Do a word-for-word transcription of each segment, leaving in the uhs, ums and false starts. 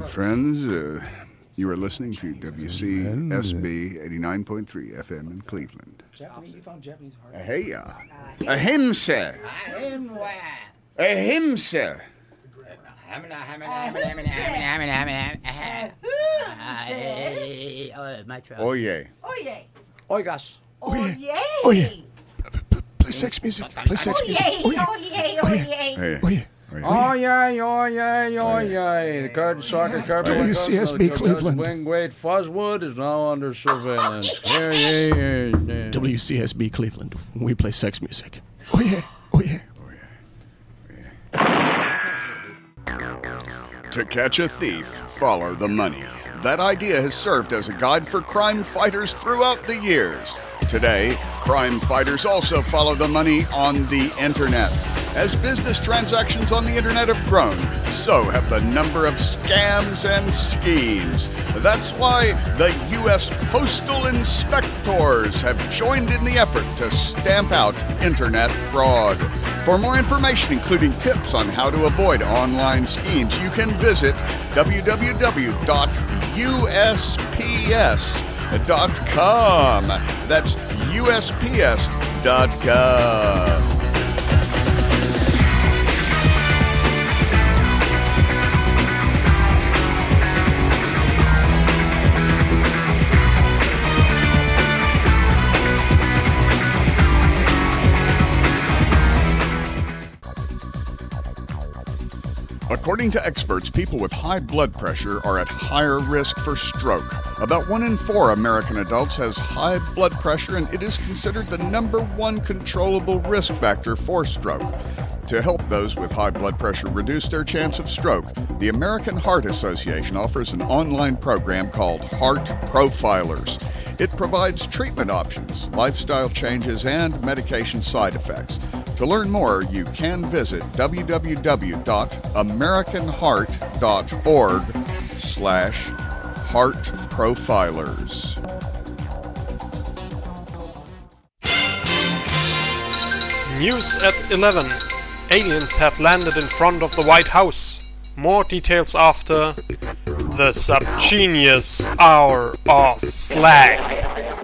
friends. Uh, you are listening to W C S B eighty-nine point three F M in Cleveland. Japanese, you found Japanese hard. Ahimsa. Ahimsa. Ahimsa. Oh, my throat. Oye. Oye. Oigas. Oye. Oye. Play sex music. Play sex music. Oye. Oye. Oye. Oye. Oh, yay, oh, yay, oh, yay. The Curd Soccer Carpet W C S B Cleveland. Wingweight Fuzzwood is now under surveillance. Yeah, yeah, yeah, yeah. W C S B Cleveland. We play sex music. Oh yeah. Oh yeah. To catch a thief, follow the money. That idea has served as a guide for crime fighters throughout the years. Today, crime fighters also follow the money on the internet. As business transactions on the internet have grown, so have the number of scams and schemes. That's why the U S Postal Inspectors have joined in the effort to stamp out internet fraud. For more information, including tips on how to avoid online schemes, you can visit w w w dot u s p s dot com. That's u s p s dot com. According to experts, people with high blood pressure are at higher risk for stroke. About one in four American adults has high blood pressure, and it is considered the number one controllable risk factor for stroke. To help those with high blood pressure reduce their chance of stroke, the American Heart Association offers an online program called Heart Profilers. It provides treatment options, lifestyle changes, and medication side effects. To learn more, you can visit w w w dot american heart dot org slash heart profilers. News at eleven. Aliens have landed in front of the White House. More details after the subgenius hour of Slack.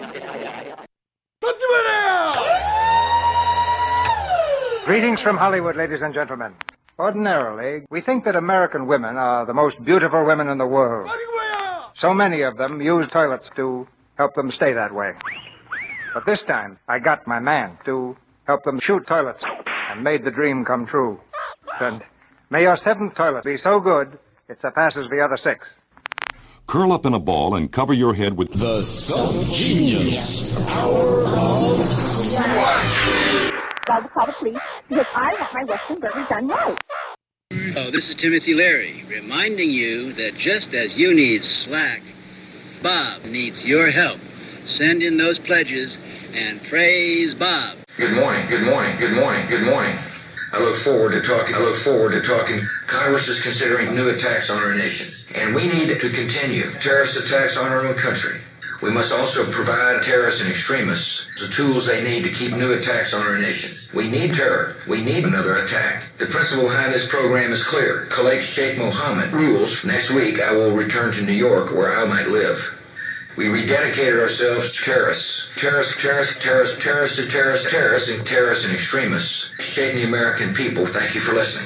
Greetings from Hollywood, ladies and gentlemen. Ordinarily, we think that American women are the most beautiful women in the world. So many of them use toilets to help them stay that way. But this time, I got my man to help them shoot toilets and made the dream come true. And may your seventh toilet be so good, it surpasses the other six. Curl up in a ball and cover your head with the Subgenius Hour of Slack. I'll call the police because I want my Western burger done right. Oh, this is Timothy Leary, reminding you that just as you need slack, Bob needs your help. Send in those pledges and praise Bob. Good morning, good morning, good morning, good morning. I look forward to talking, I look forward to talking. Congress is considering new attacks on our nation, and we need to continue terrorist attacks on our own country. We must also provide terrorists and extremists the tools they need to keep new attacks on our nation. We need terror. We need another attack. The principle behind this program is clear. Khalid Sheikh Mohammed rules. Next week, I will return to New York, where I might live. We rededicated ourselves to terrorists. Terrorists, terrorists, terrorists, terrorists, terrorists, terrorists, and terrorists and extremists. Shaping the American people. Thank you for listening.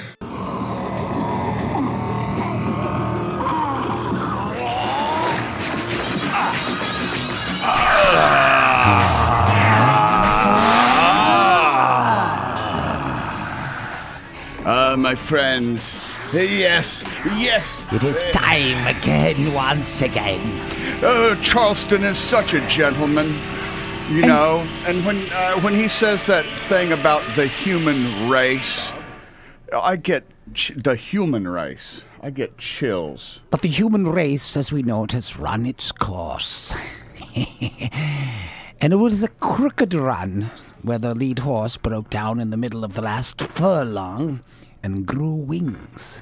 Uh, my friends, yes, yes. It is time again, once again. Uh, Charleston is such a gentleman, you and, know, and when uh, when he says that thing about the human race, I get ch- the human race. I get chills. But the human race, as we know it, has run its course. And it was a crooked run, where the lead horse broke down in the middle of the last furlong and grew wings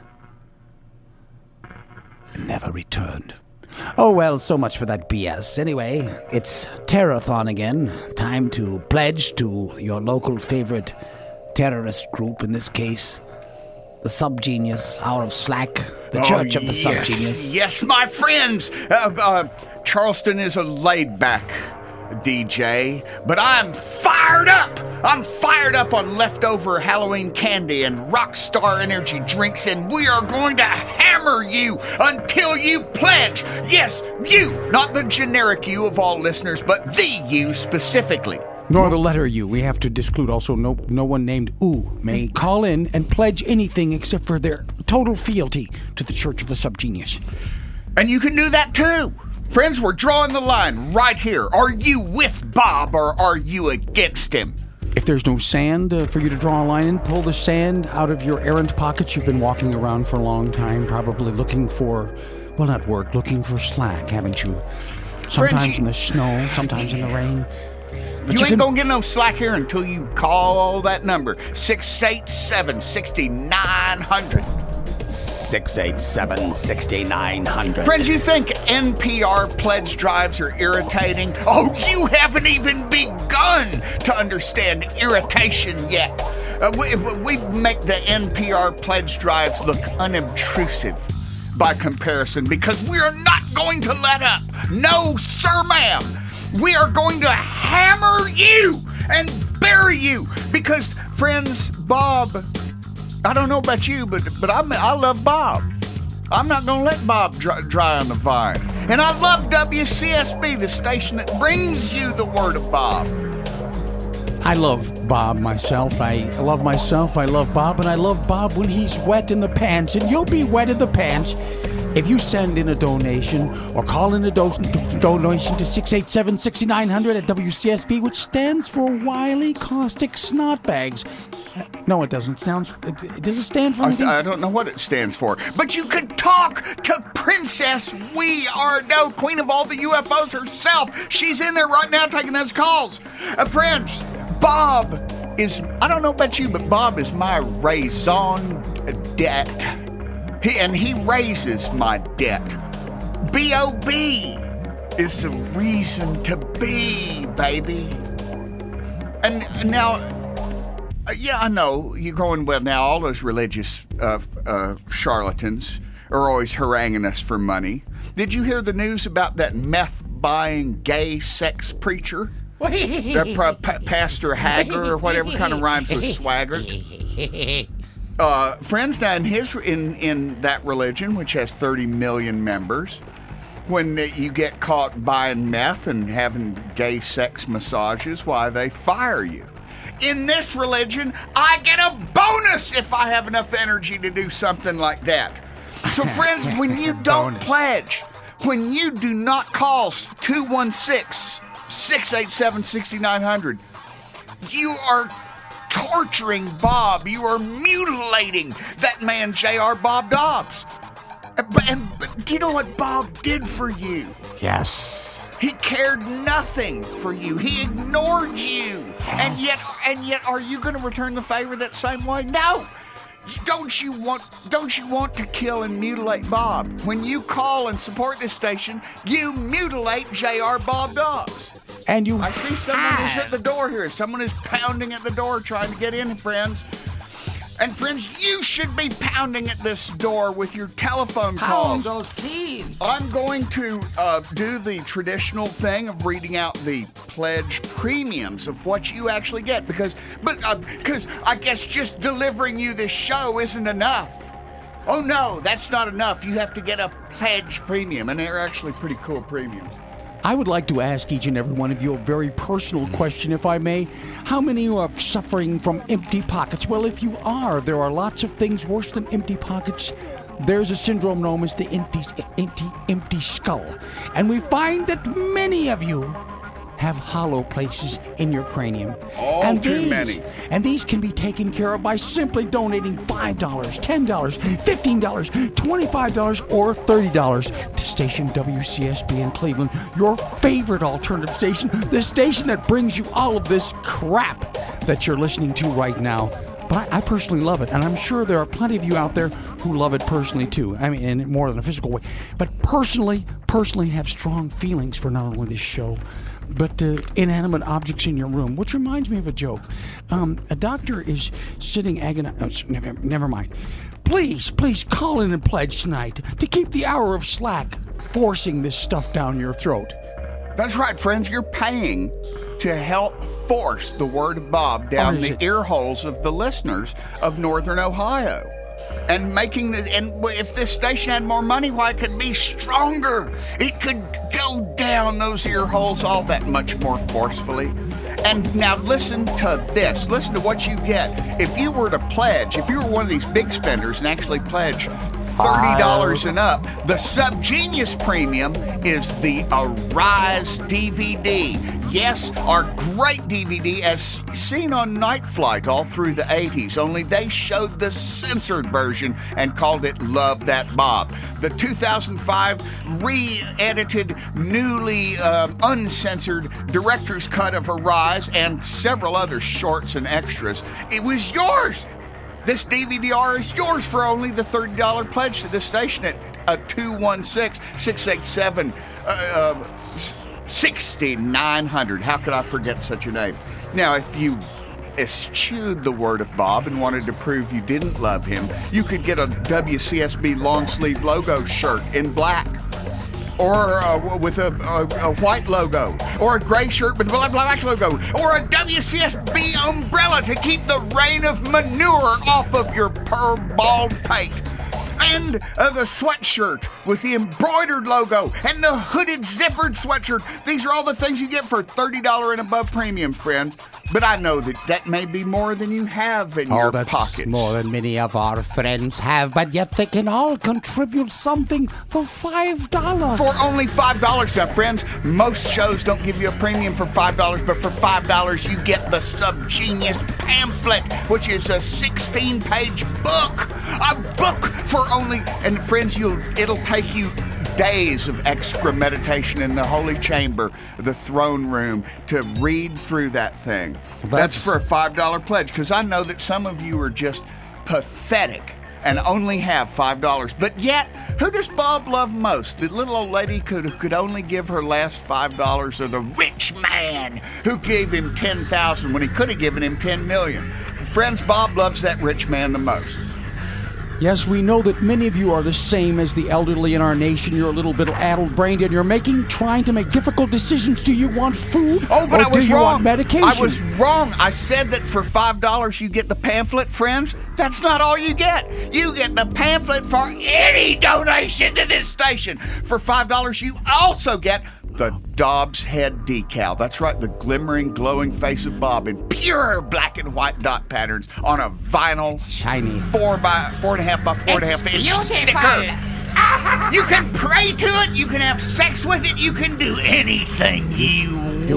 and never returned. Oh, well, so much for that B S. Anyway, it's Terrorthon again. Time to pledge to your local favorite terrorist group, in this case, the Subgenius Hour of Slack. the Oh, Church of the yes. Subgenius. Yes, my friends. Uh, uh, Charleston is a laid-back D J, but I'm fired up. I'm fired up on leftover Halloween candy and Rockstar energy drinks, and we are going to hammer you until you pledge. Yes, you, not the generic you of all listeners, but the you specifically. Nor the letter U. We have to disclude also no no one named U may call in and pledge anything except for their total fealty to the Church of the Subgenius. And you can do that too. Friends, we're drawing the line right here. Are you with Bob or are you against him? If there's no sand uh, for you to draw a line in, pull the sand out of your errant pockets. You've been walking around for a long time, probably looking for, well, not work, looking for slack, haven't you? Sometimes Friends, you- in the snow, sometimes in the rain. But you, you ain't can- gonna get no slack here until you call that number. six eight seven, six nine hundred. six eight seven, six nine hundred. Friends, you think N P R pledge drives are irritating? Oh, you haven't even begun to understand irritation yet. Uh, we, we make the N P R pledge drives look unobtrusive by comparison because we are not going to let up. No, sir, ma'am. We are going to hammer you and bury you because, friends, Bob, I don't know about you, but but I'm, I love Bob. I'm not going to let Bob dry, dry on the vine. And I love W C S B, the station that brings you the word of Bob. I love Bob myself. I love myself. I love Bob. And I love Bob when he's wet in the pants. And you'll be wet in the pants if you send in a donation or call in a do- donation to six eight seven, six nine hundred at W C S B, which stands for Wily Caustic Snotbags. No, it doesn't. It sounds. It, does it stand for anything? I, I don't know what it stands for. But you could talk to Princess We Are No, Queen of all the U F Os herself. She's in there right now taking those calls. Uh, friends, Bob is, I don't know about you, but Bob is my raison d'etre. He, and he raises my debt. B O B is the reason to be, baby. And now, uh, yeah, I know, you're going, well, now all those religious uh, uh, charlatans are always haranguing us for money. Did you hear the news about that meth-buying gay sex preacher? That pra- pa- Pastor Hager or whatever kind of rhymes with swagger. Uh, friends, now in his in in that religion, which has thirty million members, when you get caught buying meth and having gay sex massages, why they fire you. In this religion, I get a bonus if I have enough energy to do something like that. So, friends, when you don't pledge, when you do not call two one six, six eight seven, six nine hundred, you are torturing Bob. You are mutilating that man, J R. Bob Dobbs. But, and, but do you know what Bob did for you? Yes. He cared nothing for you. He ignored you. Yes. And yet, and yet, are you going to return the favor that same way? No. Don't you want? Don't you want to kill and mutilate Bob? When you call and support this station, you mutilate J R. Bob Dobbs. And you I see someone who's at the door here. Someone is pounding at the door trying to get in, friends. And friends, you should be pounding at this door with your telephone calls. Pound those keys. I'm going to uh, do the traditional thing of reading out the pledge premiums of what you actually get, because, but because uh, I guess just delivering you this show isn't enough. Oh no, that's not enough. You have to get a pledge premium, and they're actually pretty cool premiums. I would like to ask each and every one of you a very personal question, if I may. How many of you are suffering from empty pockets? Well, if you are, there are lots of things worse than empty pockets. There's a syndrome known as the empty, empty, empty skull. And we find that many of you have hollow places in your cranium. All and too these, many. And these can be taken care of by simply donating five dollars, ten dollars, fifteen dollars, twenty-five dollars, or thirty dollars to station W C S B in Cleveland, your favorite alternative station, the station that brings you all of this crap that you're listening to right now. But I, I personally love it, and I'm sure there are plenty of you out there who love it personally too. I mean, in more than a physical way. But personally, personally have strong feelings for not only this show, but uh, inanimate objects in your room, which reminds me of a joke. Um, a doctor is sitting agonizing. Oh, never, never mind. please, please call in and pledge tonight to keep the hour of slack forcing this stuff down your throat. That's right, friends. You're paying to help force the word of Bob down the it? ear holes of the listeners of Northern Ohio. And making the, and if this station had more money, why, it could be stronger. It could go down those ear holes all that much more forcefully. And now listen to this. Listen to what you get. If you were to pledge, if you were one of these big spenders and actually pledge thirty dollars and up, the Subgenius Premium is the Arise D V D. Yes, our great D V D as seen on Night Flight all through the eighties, only they showed the censored version and called it Love That Bob. The two thousand five re-edited, newly uh, uncensored director's cut of Arise and several other shorts and extras. It was yours! This D V D R is yours for only the thirty dollars pledge to this station at uh, two one six, six eight seven, six nine zero zero. How could I forget such a name? Now, if you eschewed the word of Bob and wanted to prove you didn't love him, you could get a W C S B long sleeve logo shirt in black. Or uh, with a, a, a white logo, or a gray shirt with a black, black logo, or a W C S B umbrella to keep the rain of manure off of your per bald pate. And uh, the sweatshirt with the embroidered logo and the hooded zippered sweatshirt. These are all the things you get for thirty dollars and above premium, friend. But I know that that may be more than you have in oh, your that's pockets. More than many of our friends have, but yet they can all contribute something for five dollars. For only five dollars now, friends. Most shows don't give you a premium for five dollars, but for five dollars you get the Subgenius pamphlet, which is a sixteen-page book. A book for only, and friends, you'll it'll take you days of extra meditation in the holy chamber, the throne room, to read through that thing. That's, That's for a five dollars pledge, because I know that some of you are just pathetic and only have five dollars. But yet, who does Bob love most? The little old lady could, could only give her last five dollars, or the rich man who gave him ten thousand dollars when he could have given him ten million dollars? Friends, Bob loves that rich man the most. Yes, we know that many of you are the same as the elderly in our nation. You're a little bit addled-brained, and you're making, trying to make difficult decisions. Do you want food? Oh, but or I was do you wrong. want medication? I was wrong. I said that for five dollars you get the pamphlet, friends. That's not all you get. You get the pamphlet for any donation to this station. For five dollars you also get the Dobbs head decal. That's right, the glimmering, glowing face of Bob in pure black and white dot patterns on a vinyl, it's shiny, four by four and a half by four it's and a half inch beautiful. sticker. You can pray to it. You can have sex with it. You can do anything you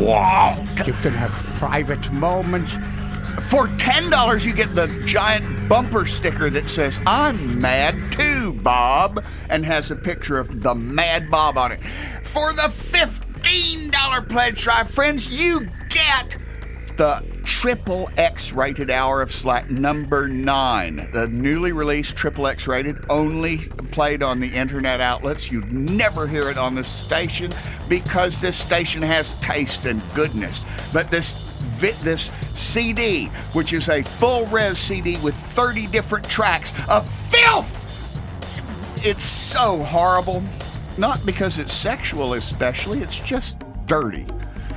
want. You can have private moments. For ten dollars you get the giant bumper sticker that says, "I'm mad too, Bob," and has a picture of the Mad Bob on it. For the fifteen dollars pledge drive, friends, you get the triple X rated Hour of Slack number nine. The newly released triple X rated, only played on the internet outlets. You'd never hear it on the station because this station has taste and goodness. But this this C D, which is a full-res C D with thirty different tracks of filth. It's so horrible. Not because it's sexual especially, it's just dirty.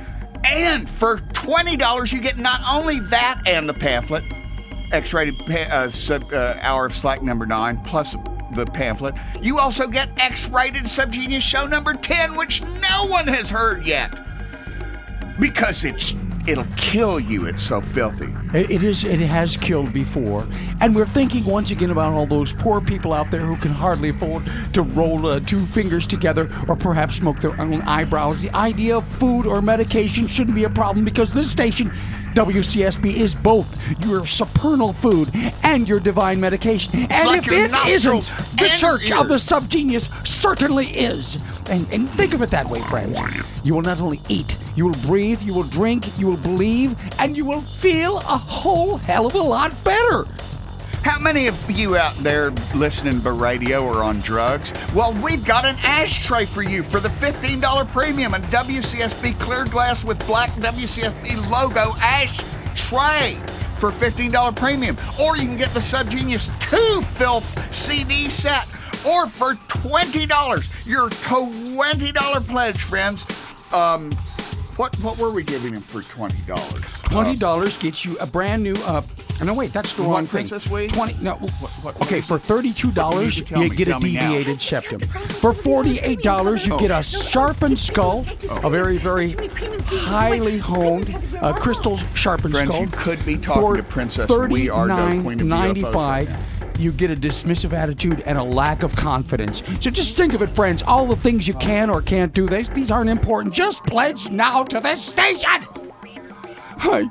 And for twenty dollars you get not only that and the pamphlet, X-rated pa- uh, sub, uh, Hour of Slack number nine, plus the pamphlet. You also get X-rated Subgenius Show number ten, which no one has heard yet. Because it's it'll kill you. It's so filthy. It, it is. It has killed before, and we're thinking once again about all those poor people out there who can hardly afford to roll uh, two fingers together, or perhaps smoke their own eyebrows. The idea of food or medication shouldn't be a problem because this station, W C S B, is both your supernal food and your divine medication. It's and like if your it nostrils isn't, the and Church your of the Subgenius certainly is. And, and think of it that way, friends. You will not only eat, you will breathe, you will drink, you will believe, and you will feel a whole hell of a lot better. How many of you out there listening to radio are on drugs? Well, we've got an ashtray for you for the fifteen dollars premium, a W C S B clear glass with black W C S B logo ashtray for fifteen dollars premium. Or you can get the Subgenius two Filth C D set. Or for twenty dollars. Your twenty dollars pledge, friends. Um, what what were we giving him for twenty dollars? twenty dollars uh, gets you a brand new... Uh, no, wait, that's the wrong thing. Princess Wii? twenty No, what, what okay, for thirty-two dollars, you, you you get a deviated septum. For forty-eight dollars, you oh. get a sharpened skull, oh. a very, very highly honed uh, crystal sharpened Friends, skull. you could be talking for to Princess Wii Ardo, Queen of ninety-five you get a dismissive attitude and a lack of confidence. So just think of it, friends. All the things you can or can't do, these, these aren't important. Just pledge now to this station. Hi.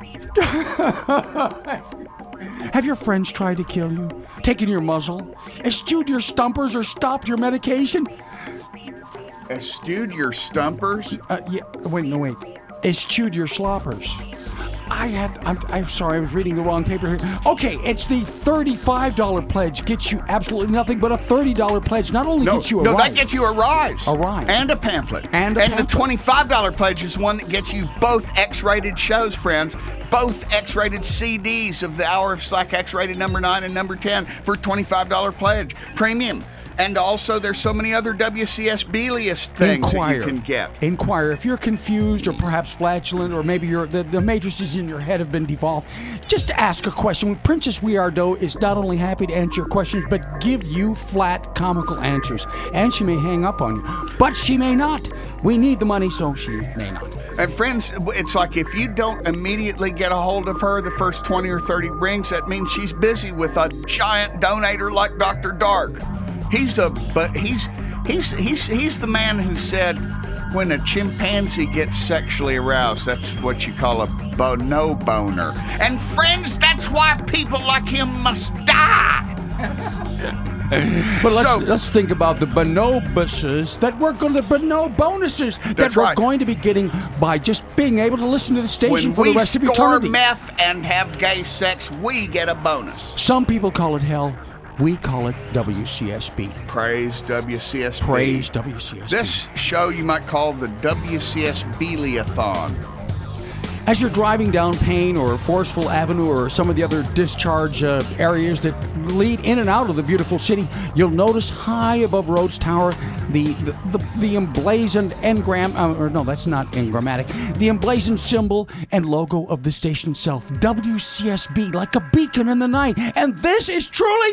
Have your friends tried to kill you? Taken your muzzle? Eschewed your stumpers or stopped your medication? Eschewed your stumpers? Uh, yeah, wait, no, wait. Eschewed your sloppers. I had, I'm, I'm sorry, I was reading the wrong paper here. Okay, it's the thirty-five dollars pledge. Gets you absolutely nothing but a thirty dollars pledge. Not only no, gets you a no, rise. No, that gets you a rise. A rise. And a pamphlet. And a And pamphlet. the twenty-five dollars pledge is one that gets you both X-rated shows, friends. Both X-rated C Ds of the Hour of Slack, X-rated number nine and number ten for twenty-five dollars pledge. Premium. And also, there's so many other W C S B-liest things Inquire. that you can get. Inquire. If you're confused or perhaps flatulent, or maybe your the, the matrices in your head have been devolved, just ask a question. Princess Weirdo is not only happy to answer your questions, but give you flat, comical answers. And she may hang up on you, but she may not. We need the money, so she may not. And friends, it's like if you don't immediately get a hold of her the first twenty or thirty rings, that means she's busy with a giant donator like Doctor Dark. He's a, but he's, he's, he's, he's the man who said when a chimpanzee gets sexually aroused, that's what you call a bono-boner. And friends, that's why people like him must die. But let's, so, let's think about the bonobuses that we're going to bono bonuses that that's we're right. going to be getting by just being able to listen to the station when for the rest of eternity. eternity. When we score meth and have gay sex, we get a bonus. Some people call it hell. We call it W C S B. Praise W C S B. Praise W C S B. This show you might call the W C S B-liathon. As you're driving down Payne or Forceful Avenue or some of the other discharge uh, areas that lead in and out of the beautiful city, you'll notice high above Rhodes Tower the the, the, the emblazoned engram, uh, or no, that's not engrammatic, the emblazoned symbol and logo of the station itself, W C S B, like a beacon in the night. And this is truly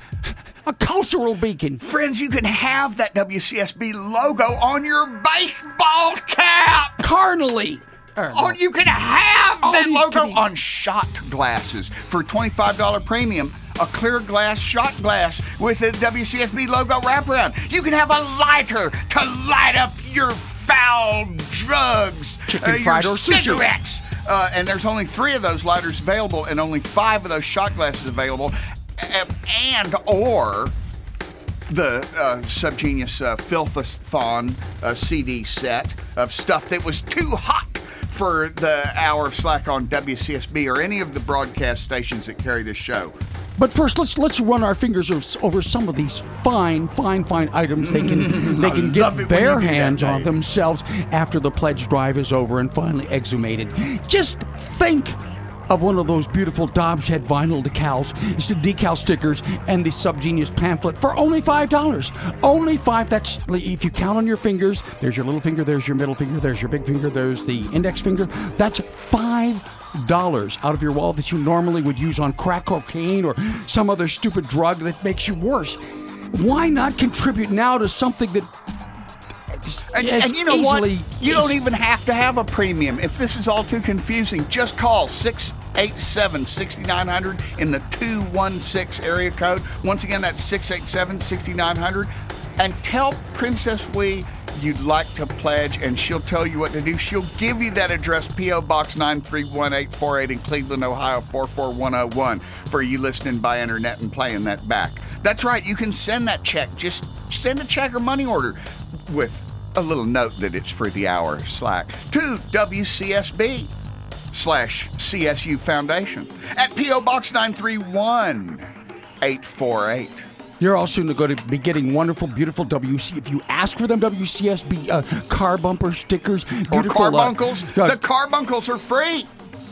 a cultural beacon. Friends, you can have that W C S B logo on your baseball cap. Carnally. Or you can have that logo on shot glasses for twenty-five dollars premium. A clear glass shot glass with a W C S B logo wraparound. You can have a lighter to light up your foul drugs, chicken uh, fried your or sushi. cigarettes. Uh, and there's only three of those lighters available, and only five of those shot glasses available, and or the uh, Subgenius uh, Filthathon uh, C D set of stuff that was too hot for the Hour of Slack on W C S B or any of the broadcast stations that carry this show. But first, let's let's run our fingers over some of these fine, fine, fine items they can they can get their hands on themselves after the pledge drive is over and finally exhumated. Just think of one of those beautiful Dobbs Head vinyl decals, it's the decal stickers, and the Subgenius pamphlet for only five dollars. Only five. That's, if you count on your fingers, there's your little finger, there's your middle finger, there's your big finger, there's the index finger. That's five dollars out of your wallet that you normally would use on crack cocaine or some other stupid drug that makes you worse. Why not contribute now to something that And, and you know what? You don't even have to have a premium. If this is all too confusing, just call six eight seven, six nine zero zero in the two one six area code. Once again, that's six eight seven, six nine zero zero. And tell Princess Wee you'd like to pledge, and she'll tell you what to do. She'll give you that address, P O. Box nine three one eight four eight in Cleveland, Ohio, four four one oh one, for you listening by internet and playing that back. That's right. You can send that check. Just send a check or money order with a little note that it's for the Hour of Slack to W C S B slash C S U Foundation at P O. Box nine three one eight four eight. You're also going to be getting wonderful, beautiful W C. If you ask for them, W C S B uh, car bumper stickers, or beautiful carbuncles. Uh, uh, the carbuncles are free.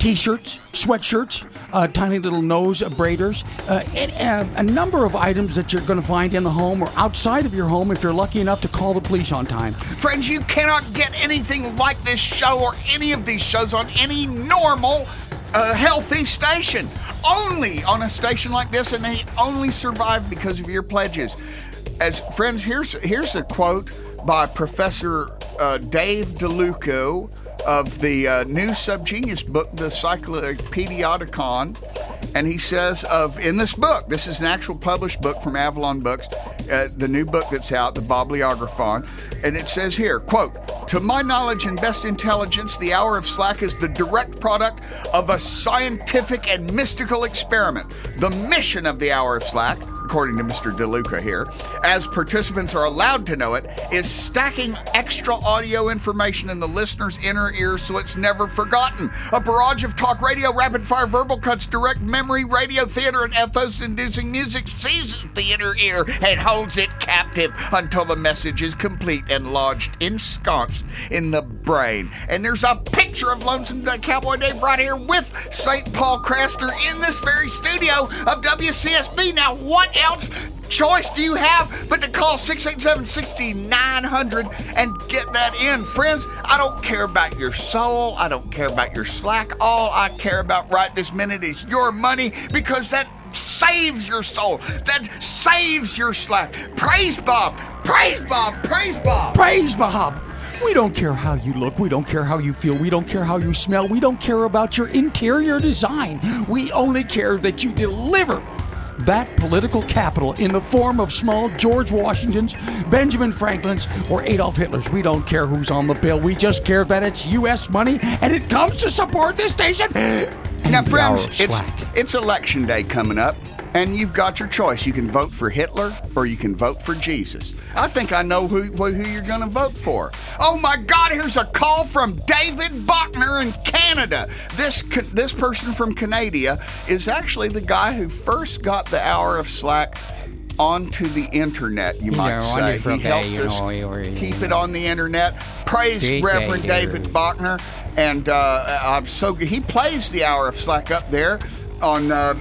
T-shirts, sweatshirts, uh, tiny little nose braiders, uh, and, uh, a number of items that you're going to find in the home or outside of your home if you're lucky enough to call the police on time. Friends, you cannot get anything like this show or any of these shows on any normal, uh, healthy station. Only on a station like this, and they only survive because of your pledges. As friends, here's here's a quote by Professor uh, Dave DeLuca of the uh, new Subgenius book, the Cyclopediaticon, and he says of in this book, this is an actual published book from Avalon Books, uh, the new book that's out, the Bibliographon, and it says here, quote, "To my knowledge and best intelligence, the Hour of Slack is the direct product of a scientific and mystical experiment. The mission of the Hour of Slack, according to Mister DeLuca here, as participants are allowed to know it, is stacking extra audio information in the listener's inner ear so it's never forgotten. A barrage of talk radio, rapid-fire verbal cuts, direct memory, radio theater, and ethos-inducing music seizes the inner ear and holds it captive until the message is complete and lodged, ensconced in the brain." And there's a picture of Lonesome Cowboy Dave right here with Saint Paul Craster in this very studio of W C S B. Now, what else choice do you have but to call six eight seven, six nine zero zero and get that in? Friends, I don't care about your soul. I don't care about your slack. All I care about right this minute is your money, because that saves your soul. That saves your slack. Praise Bob. Praise Bob. Praise Bob. Praise Bob. We don't care how you look. We don't care how you feel. We don't care how you smell. We don't care about your interior design. We only care that you deliver that political capital in the form of small George Washingtons, Benjamin Franklins, or Adolf Hitlers. We don't care who's on the bill. We just care that it's U S money and it comes to support this station. And now, friends, it's, slack. it's election day coming up, and you've got your choice. You can vote for Hitler or you can vote for Jesus. I think I know who, who you're going to vote for. Oh, my God, here's a call from David Bachner in Canada. This this person from Canada is actually the guy who first got the Hour of Slack onto the internet, you might say. He helped us keep it on the internet. Praise Reverend David Bachner. And uh, I'm so good. He plays the Hour of Slack up there on uh,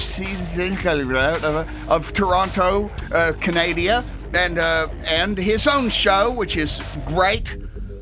of Toronto, uh, Canada, and uh, and his own show, which is great.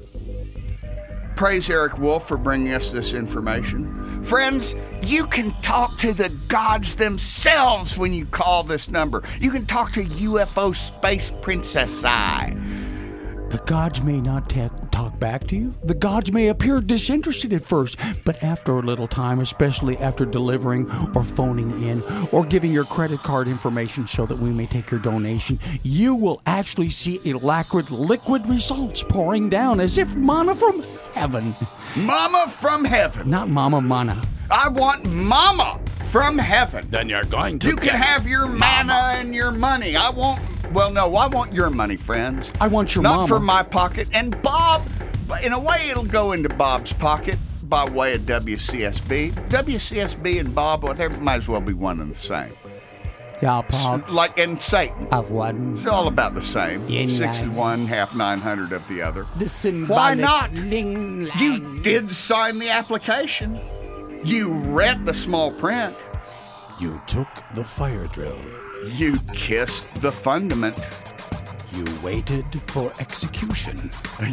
Praise Eric Wolf for bringing us this information. Friends, you can talk to the gods themselves when you call this number. You can talk to U F O Space Princess I. The gods may not ta- talk back to you. The gods may appear disinterested at first, but after a little time, especially after delivering or phoning in or giving your credit card information so that we may take your donation, you will actually see elaborate liquid results pouring down as if manna from heaven. Mama from heaven. Not Mama Mana. I want Mama from heaven. Then you're going to You can have your manna and your money. I want... Well, no, I want your money, friends. I want your Not mama. for my pocket. And Bob, in a way, it'll go into Bob's pocket by way of W C S B. W C S B and Bob, well, they might as well be one and the same. Yeah, Bob. Like, and Satan. Of one. It's all about the same. Yin Six yang. of one, half nine hundred of the other. The symbolic Why not? Ling lang. You did sign the application. You read the small print. You took the fire drill. You kissed the fundament. You waited for execution.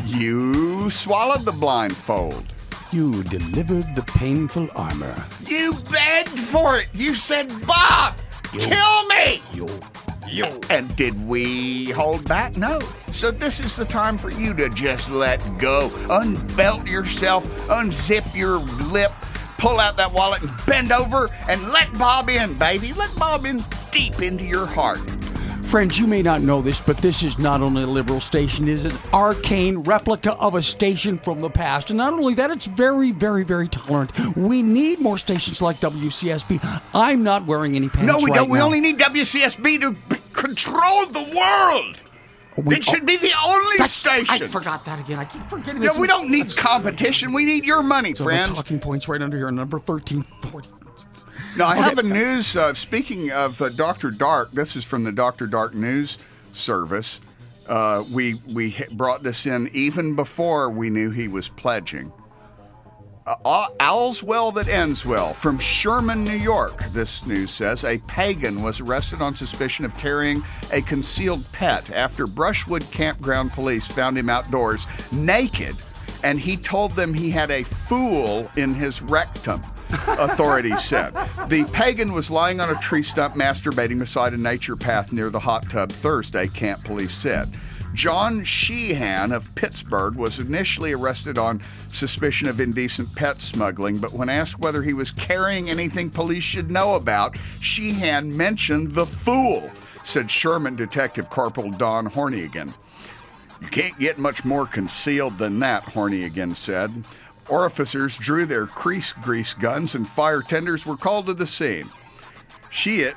You swallowed the blindfold. You delivered the painful armor. You begged for it. You said, Bob, you, kill me. You, you. And did we hold back? No. So this is the time for you to just let go. Unbelt yourself. Unzip your lip. Pull out that wallet and bend over and let Bob in, baby. Let Bob in deep into your heart. Friends, you may not know this, but this is not only a liberal station, it is an arcane replica of a station from the past. And not only that, it's very, very, very tolerant. We need more stations like W C S B. I'm not wearing any pants No, we right don't. We now. only need W C S B to b- control the world. We, it should be the only that's, station. I forgot that again. I keep forgetting No, this. we don't need competition. We need your money, so friends. the talking points right under here, number thirteen forty. Now, I Okay. have a news, uh, speaking of uh, Doctor Dark, this is from the Doctor Dark News Service. Uh, we we brought this in even before we knew he was pledging. Uh, all's well that ends well. From Sherman, New York, this news says, a pagan was arrested on suspicion of carrying a concealed pet after Brushwood Campground police found him outdoors naked, and he told them he had a fool in his rectum, authorities said. The pagan was lying on a tree stump masturbating beside a nature path near the hot tub Thursday, camp police said. John Sheehan of Pittsburgh was initially arrested on suspicion of indecent pet smuggling, but when asked whether he was carrying anything police should know about, Sheehan mentioned the fool, said Sherman Detective Corporal Don Hornigan. You can't get much more concealed than that, Hornigan said. Officers drew their crease grease guns and fire tenders were called to the scene. Sheehan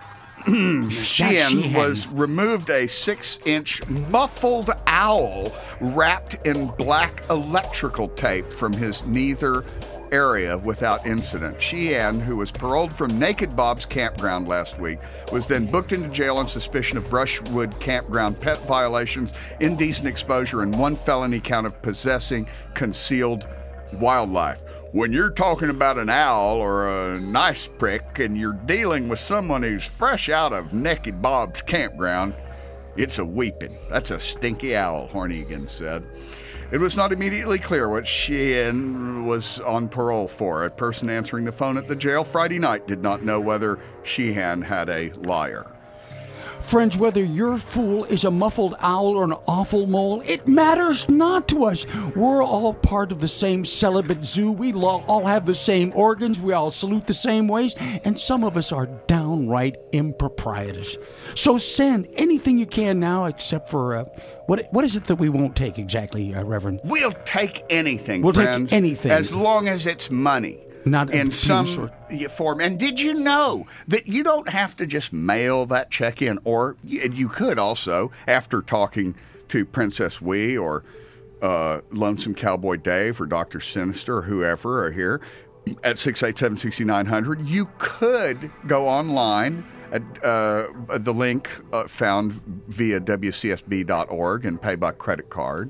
Sheehan was removed a six-inch muffled owl wrapped in black electrical tape from his nether area without incident. Sheehan, who was paroled from Naked Bob's campground last week, was then booked into jail on suspicion of Brushwood Campground pet violations, indecent exposure, and one felony count of possessing concealed wildlife. When you're talking about an owl or a nice prick and you're dealing with someone who's fresh out of Naked Bob's campground, it's a weeping. That's a stinky owl, Hornigan said. It was not immediately clear what Sheehan was on parole for. A person answering the phone at the jail Friday night did not know whether Sheehan had a liar. Friends, whether your fool is a muffled owl or an awful mole, it matters not to us. We're all part of the same celibate zoo. We lo- all have the same organs. We all salute the same ways. And some of us are downright improprietous. So send anything you can now except for, uh, what what is it that we won't take exactly, uh, Reverend? We'll take anything, we'll friends. We'll take anything. As long as it's money. Not in some sort. form. And did you know that you don't have to just mail that check in? Or you could also, after talking to Princess Wee or uh, Lonesome Cowboy Dave or Doctor Sinister or whoever are here at six eight seven, six nine zero zero, you could go online at uh, the link uh, found via W C S B dot org and pay by credit card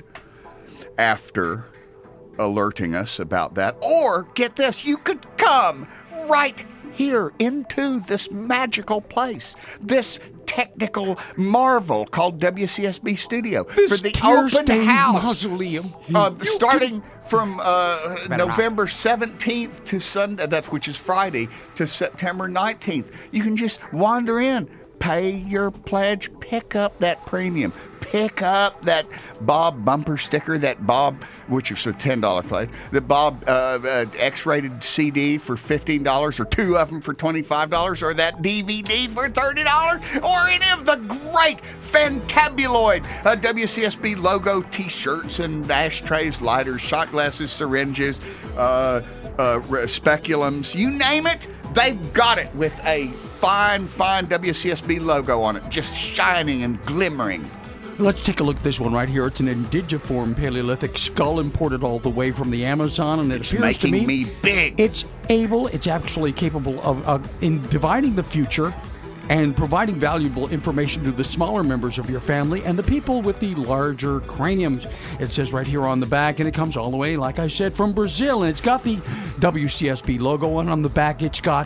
after alerting us about that. Or, get this, you could come right here into this magical place, this technical marvel called W C S B Studio, this for the open house mausoleum. Uh, starting can... from uh, November seventeenth to Sunday, that's which is Friday, to September nineteenth. You can just wander in, pay your pledge, pick up that premium, pick up that Bob bumper sticker, that Bob, which is a ten dollars pledge, the Bob uh, uh, X-rated C D for fifteen dollars, or two of them for twenty-five dollars, or that D V D for thirty dollars, or any of the great fantabuloid uh, W C S B logo T-shirts and ashtrays, lighters, shot glasses, syringes, uh, uh, speculums, you name it. They've got it with a fine, fine W C S B logo on it, just shining and glimmering. Let's take a look at this one right here. It's an indigiform Paleolithic skull imported all the way from the Amazon, and it it's appears to me, me big. It's able, it's actually capable of, of in dividing the future and providing valuable information to the smaller members of your family and the people with the larger craniums. It says right here on the back, and it comes all the way, like I said, from Brazil, and it's got the W C S B logo, and on the back it's got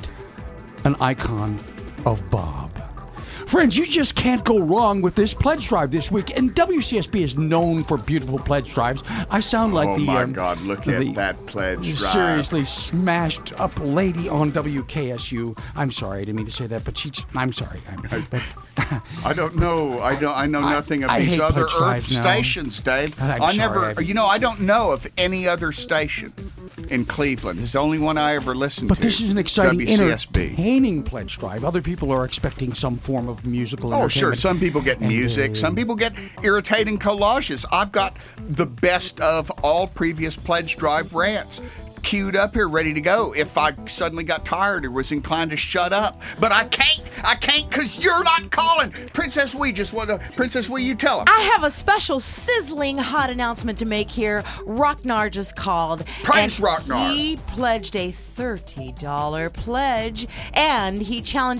an icon of Bob. Friends, you just can't go wrong with this pledge drive this week, and W C S B is known for beautiful pledge drives. I sound like oh the... Oh, my um, God, look the, at that pledge drive. Seriously smashed up lady on W K S U. I'm sorry, I didn't mean to say that, but she... I'm sorry. I'm, but, I don't know. I don't. I know nothing of I, I these other Earth stations, Dave. I'm I sorry, never... I, you know, I don't know of any other station in Cleveland. It's the only one I ever listened but to. But this is an exciting, W C S B. entertaining pledge drive. Other people are expecting some form of musical Oh, entertainment. sure. Some people get music. And, uh, Some people get irritating collages. I've got the best of all previous pledge drive rants queued up here, ready to go if I suddenly got tired or was inclined to shut up. But I can't. I can't because you're not calling. Princess Wee, just want to... Princess Wee, you tell him. I have a special sizzling hot announcement to make here. Rocknar just called. Praise and Rocknar. He pledged a thirty dollars pledge, and he challenges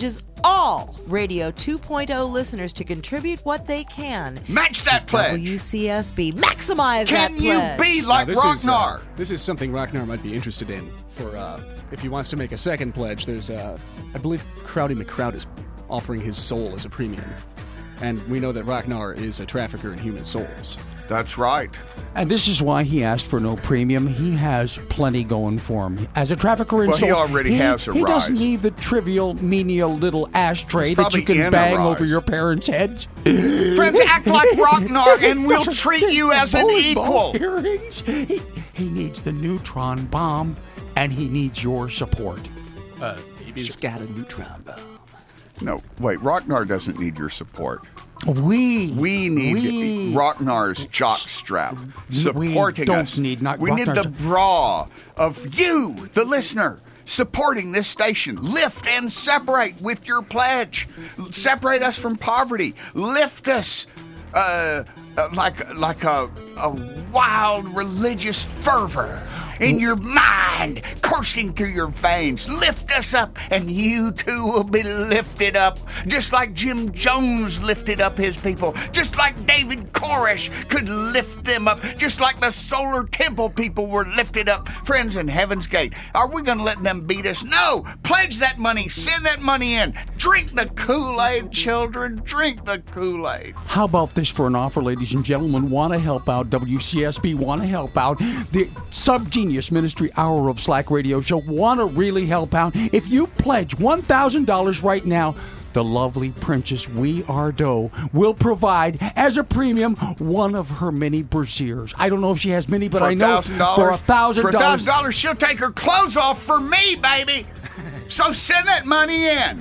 all Radio two point oh listeners to contribute what they can. Match that pledge. W C S B. Maximize Can that you pledge. be like Now, this is, Rocknar? uh, this is something Rocknar might be interested in. For uh, if he wants to make a second pledge, there's, uh, I believe, Crowdy McCrowd is offering his soul as a premium, and we know that Rocknar is a trafficker in human souls. That's right. And this is why he asked for no premium. He has plenty going for him. As a trafficker in Well, he souls, already has a He doesn't rise. need the trivial, menial little ashtray He's that you probably in can a bang rise. over your parents' heads. Friends, act like Rocknar and we'll treat you as an Bowling ball equal. Earrings. He, he needs the neutron bomb, and he needs your support. Uh, he's got a neutron bomb. No, wait, Rocknar doesn't need your support. We We need we, Rocknar's jockstrap supporting don't us. need not we need Rocknar's- the bra of you, the listener, supporting this station. Lift and separate with your pledge. Separate us from poverty. Lift us uh, uh, like like a, a wild religious fervor in your mind, coursing through your veins. Lift us up, and you too will be lifted up, just like Jim Jones lifted up his people, just like David Koresh could lift them up, just like the Solar Temple people were lifted up. Friends, in Heaven's Gate, are we going to let them beat us? No! Pledge that money. Send that money in. Drink the Kool-Aid, children. Drink the Kool-Aid. How about this for an offer, ladies and gentlemen? Want to help out W C S B? Want to help out the Subgenius Ministry Hour of Slack Radio Show? Want to really help out? If you pledge one thousand dollars right now, the lovely Princess We Are Doe will provide as a premium one of her many brasiers. I don't know if she has many, but For I know one thousand dollars, for a thousand For a dollars. thousand dollars, she'll take her clothes off for me, baby. So send that money in.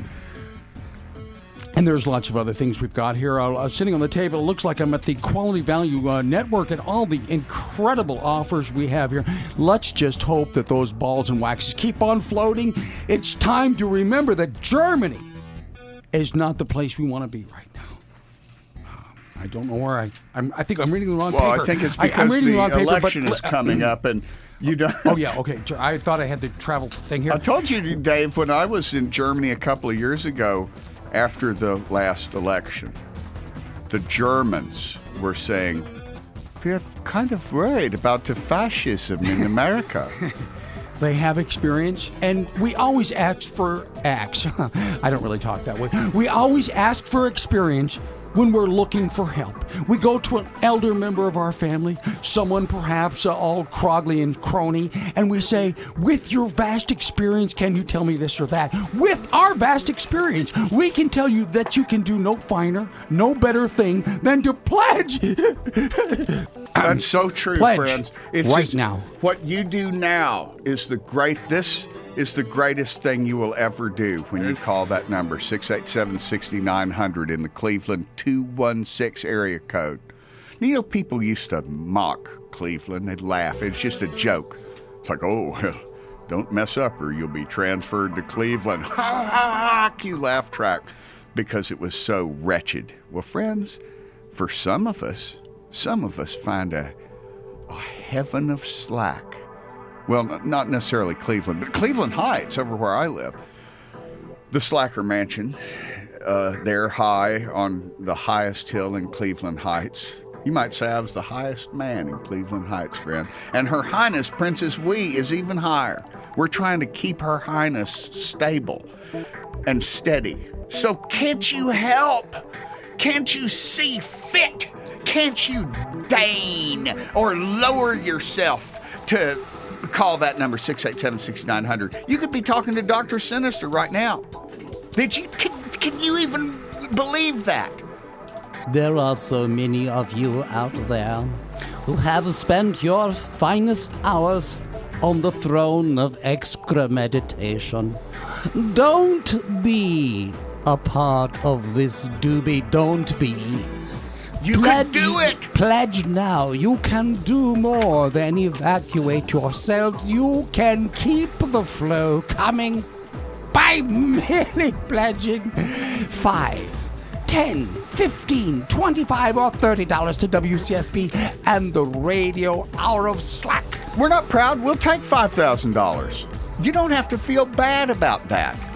And there's lots of other things we've got here. Uh, uh, sitting on the table, it looks like I'm at the Quality Value uh, Network and all the incredible offers we have here. Let's just hope that those balls and waxes keep on floating. It's time to remember that Germany is not the place we want to be right now. Uh, I don't know where I... I'm, I think I'm reading the wrong Well, paper. I think it's I, I'm because reading the wrong paper, election but, is coming up and you don't... Oh, yeah, okay. I thought I had the travel thing here. I told you, Dave, when I was in Germany a couple of years ago, after the last election, the Germans were saying, we're kind of worried about the fascism in America. They have experience, and we always ask for acts. I don't really talk that way. We always ask for experience when we're looking for help. We go to an elder member of our family, someone perhaps uh, all crogly and crony, and we say, with your vast experience, can you tell me this or that? With our vast experience, we can tell you that you can do no finer, no better thing than to pledge. That's so true, Pledge friends. It's right just- now. What you do now is the great. This is the greatest thing you will ever do when you call that number six eight seven, six nine zero zero in the Cleveland two one six area code. You know, people used to mock Cleveland. They'd laugh. It's just a joke. It's like, oh, well, don't mess up or you'll be transferred to Cleveland. Ha ha ha! Cue laugh track because it was so wretched. Well, friends, for some of us, some of us find a, a heaven of slack. Well, n- not necessarily Cleveland, but Cleveland Heights, over where I live. The Slacker Mansion, uh, they're high on the highest hill in Cleveland Heights. You might say I was the highest man in Cleveland Heights, friend. And Her Highness Princess Wee is even higher. We're trying to keep Her Highness stable and steady. So can't you help? Can't you see fit? Can't you deign or lower yourself to call that number six eight seven, six nine zero zero? You could be talking to Doctor Sinister right now. Did you? Can, can you even believe that? There are so many of you out there who have spent your finest hours on the throne of excra meditation. Don't be a part of this doobie. Don't be. You pledge, can do it! Pledge now. You can do more than evacuate yourselves. You can keep the flow coming by merely pledging five, ten, fifteen, twenty-five, or thirty dollars to W C S B and the Radio Hour of Slack. We're not proud. We'll take five thousand dollars. You don't have to feel bad about that.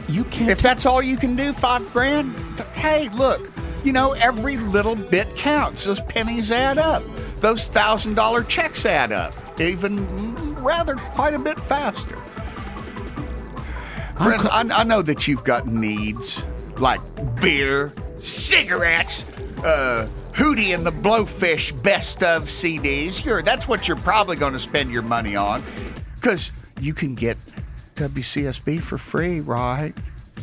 You can't. If that's all you can do, five grand, hey, look, you know, every little bit counts. Those pennies add up. Those thousand dollar checks add up, even rather quite a bit faster. Friends, I, I know that you've got needs like beer, cigarettes, uh, Hootie and the Blowfish best of C Ds. Sure, that's what you're probably going to spend your money on, because you can get W C S B for free, right?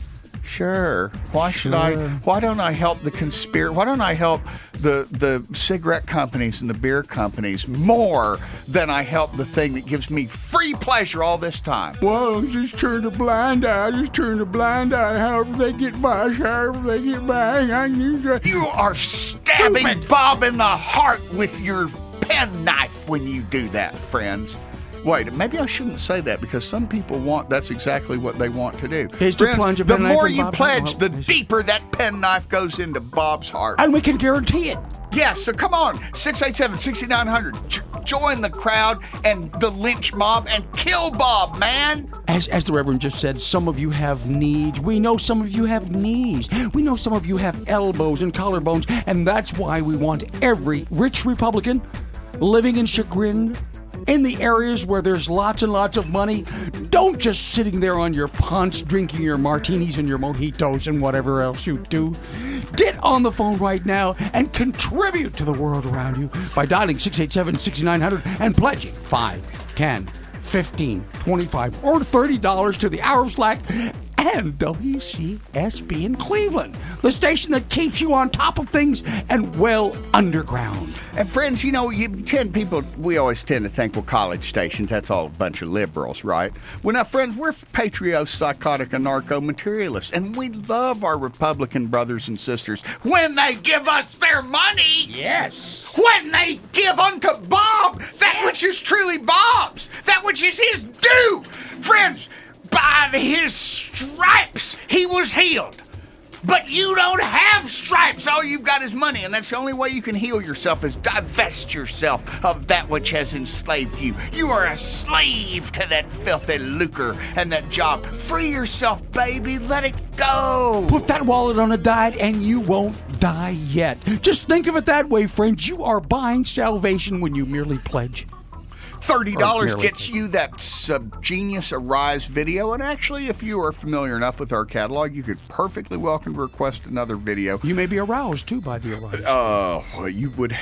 Sure. Why should Sure. I? Why don't I help the conspir? Why don't I help the the cigarette companies and the beer companies more than I help the thing that gives me free pleasure all this time? Well, just turn a blind eye. Just turn a blind eye. However they get by, however they get by. I need to... You are stabbing Stupid. Bob in the heart with your penknife when you do that, friends. Wait, maybe I shouldn't say that, because some people want, that's exactly what they want to do. Is to plunge a the penknife more in you Bob's pledge, heart. the deeper that penknife goes into Bob's heart. And we can guarantee it. Yeah, so come on, six eight seven, six nine zero zero. J- join the crowd and the lynch mob and kill Bob, man. As, as the Reverend just said, some of you have needs. We know some of you have knees. We know some of you have elbows and collarbones. And that's why we want every rich Republican living in chagrin, in the areas where there's lots and lots of money. Don't just sitting there on your punch, drinking your martinis and your mojitos and whatever else you do. Get on the phone right now and contribute to the world around you by dialing six eight seven, six nine zero zero and pledging five, ten, fifteen, twenty-five, or thirty dollars to the Hour of Slack and W C S B in Cleveland, the station that keeps you on top of things and well underground. And friends, you know, you tend people, we always tend to think, well, college stations, that's all a bunch of liberals, right? Well, now, friends, we're patriots, psychotic, anarcho-materialists, and we love our Republican brothers and sisters when they give us their money. Yes. When they give unto Bob that which is truly Bob's, that which is his due. Friends, by his stripes he was healed. But you don't have stripes. All you've got is money, and that's the only way you can heal yourself, is divest yourself of that which has enslaved you. You are a slave to that filthy lucre and that job. Free yourself, baby. Let it go. Put that wallet on a diet and you won't die yet. Just think of it that way, friends. You are buying salvation when you merely pledge. thirty dollars gets you that Subgenius Arise video, and actually, if you are familiar enough with our catalog, you could perfectly welcome to request another video. You may be aroused, too, by the Arise. Oh, uh, well, you would,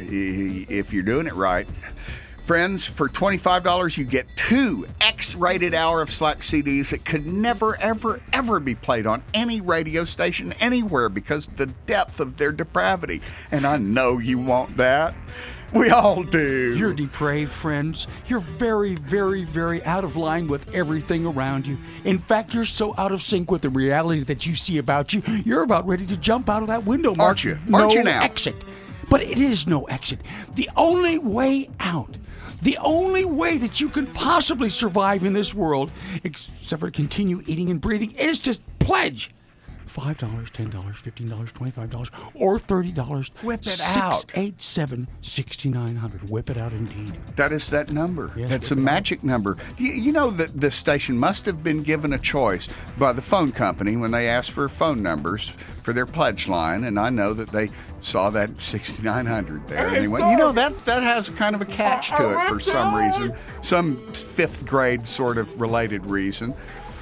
if you're doing it right. Friends, for twenty-five dollars, you get two X-rated Hour of Slack C Ds that could never, ever, ever be played on any radio station anywhere because of the depth of their depravity. And I know you want that. We all do. You're depraved, friends. You're very, very, very out of line with everything around you. In fact, you're so out of sync with the reality that you see about you, you're about ready to jump out of that window, Mark. Aren't you? Aren't no you now? exit. But it is no exit. The only way out, the only way that you can possibly survive in this world, except for to continue eating and breathing, is to pledge. five dollars, ten dollars, fifteen dollars, twenty-five dollars, or thirty dollars. Whip it out. six eight seven, six nine zero zero. Whip it out indeed. That is that number. Yes, That's a magic number. You, you know that this station must have been given a choice by the phone company when they asked for phone numbers for their pledge line, and I know that they saw that sixty-nine hundred there, and they went, you know, that, that has kind of a catch to it for some reason, some fifth grade sort of related reason.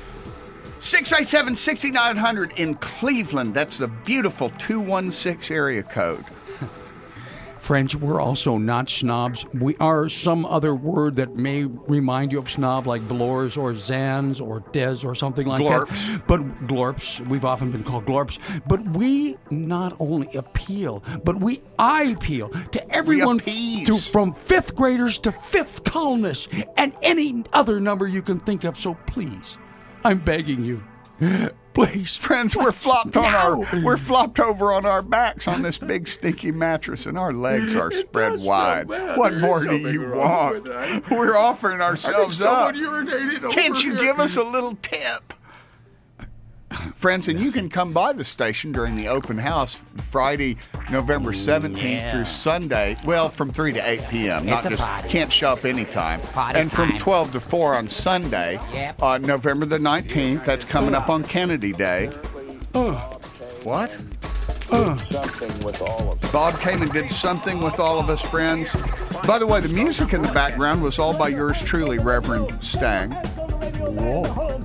six eight seven, six nine zero zero in Cleveland. That's the beautiful two one six area code. Friends, we're also not snobs. We are some other word that may remind you of snob, like blors or zans or des or something like Glorps. that. But glorps, we've often been called glorps. But we not only appeal, but we eye appeal to everyone, to, from fifth graders to fifth columnists and any other number you can think of. So please, I'm begging you, please, friends, we're flopped on our we're flopped over on our backs on this big stinky mattress, and our legs are spread wide. What more do you want? We're offering ourselves up. Can't you give us a little tip? Friends, and you can come by the station during the open house Friday, November seventeenth Yeah. through Sunday. Well, from three to eight p.m. It's Not a just party. can't show up anytime. Party and from time. twelve to four on Sunday, Yep. on November the nineteenth. That's coming up on Kennedy Day. Uh, what? Uh. Bob came and did something with all of us, friends. By the way, the music in the background was all by yours truly, Reverend Stang. Whoa.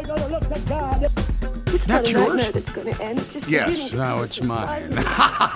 That's yours? Yes. Yes. No, it's mine. no,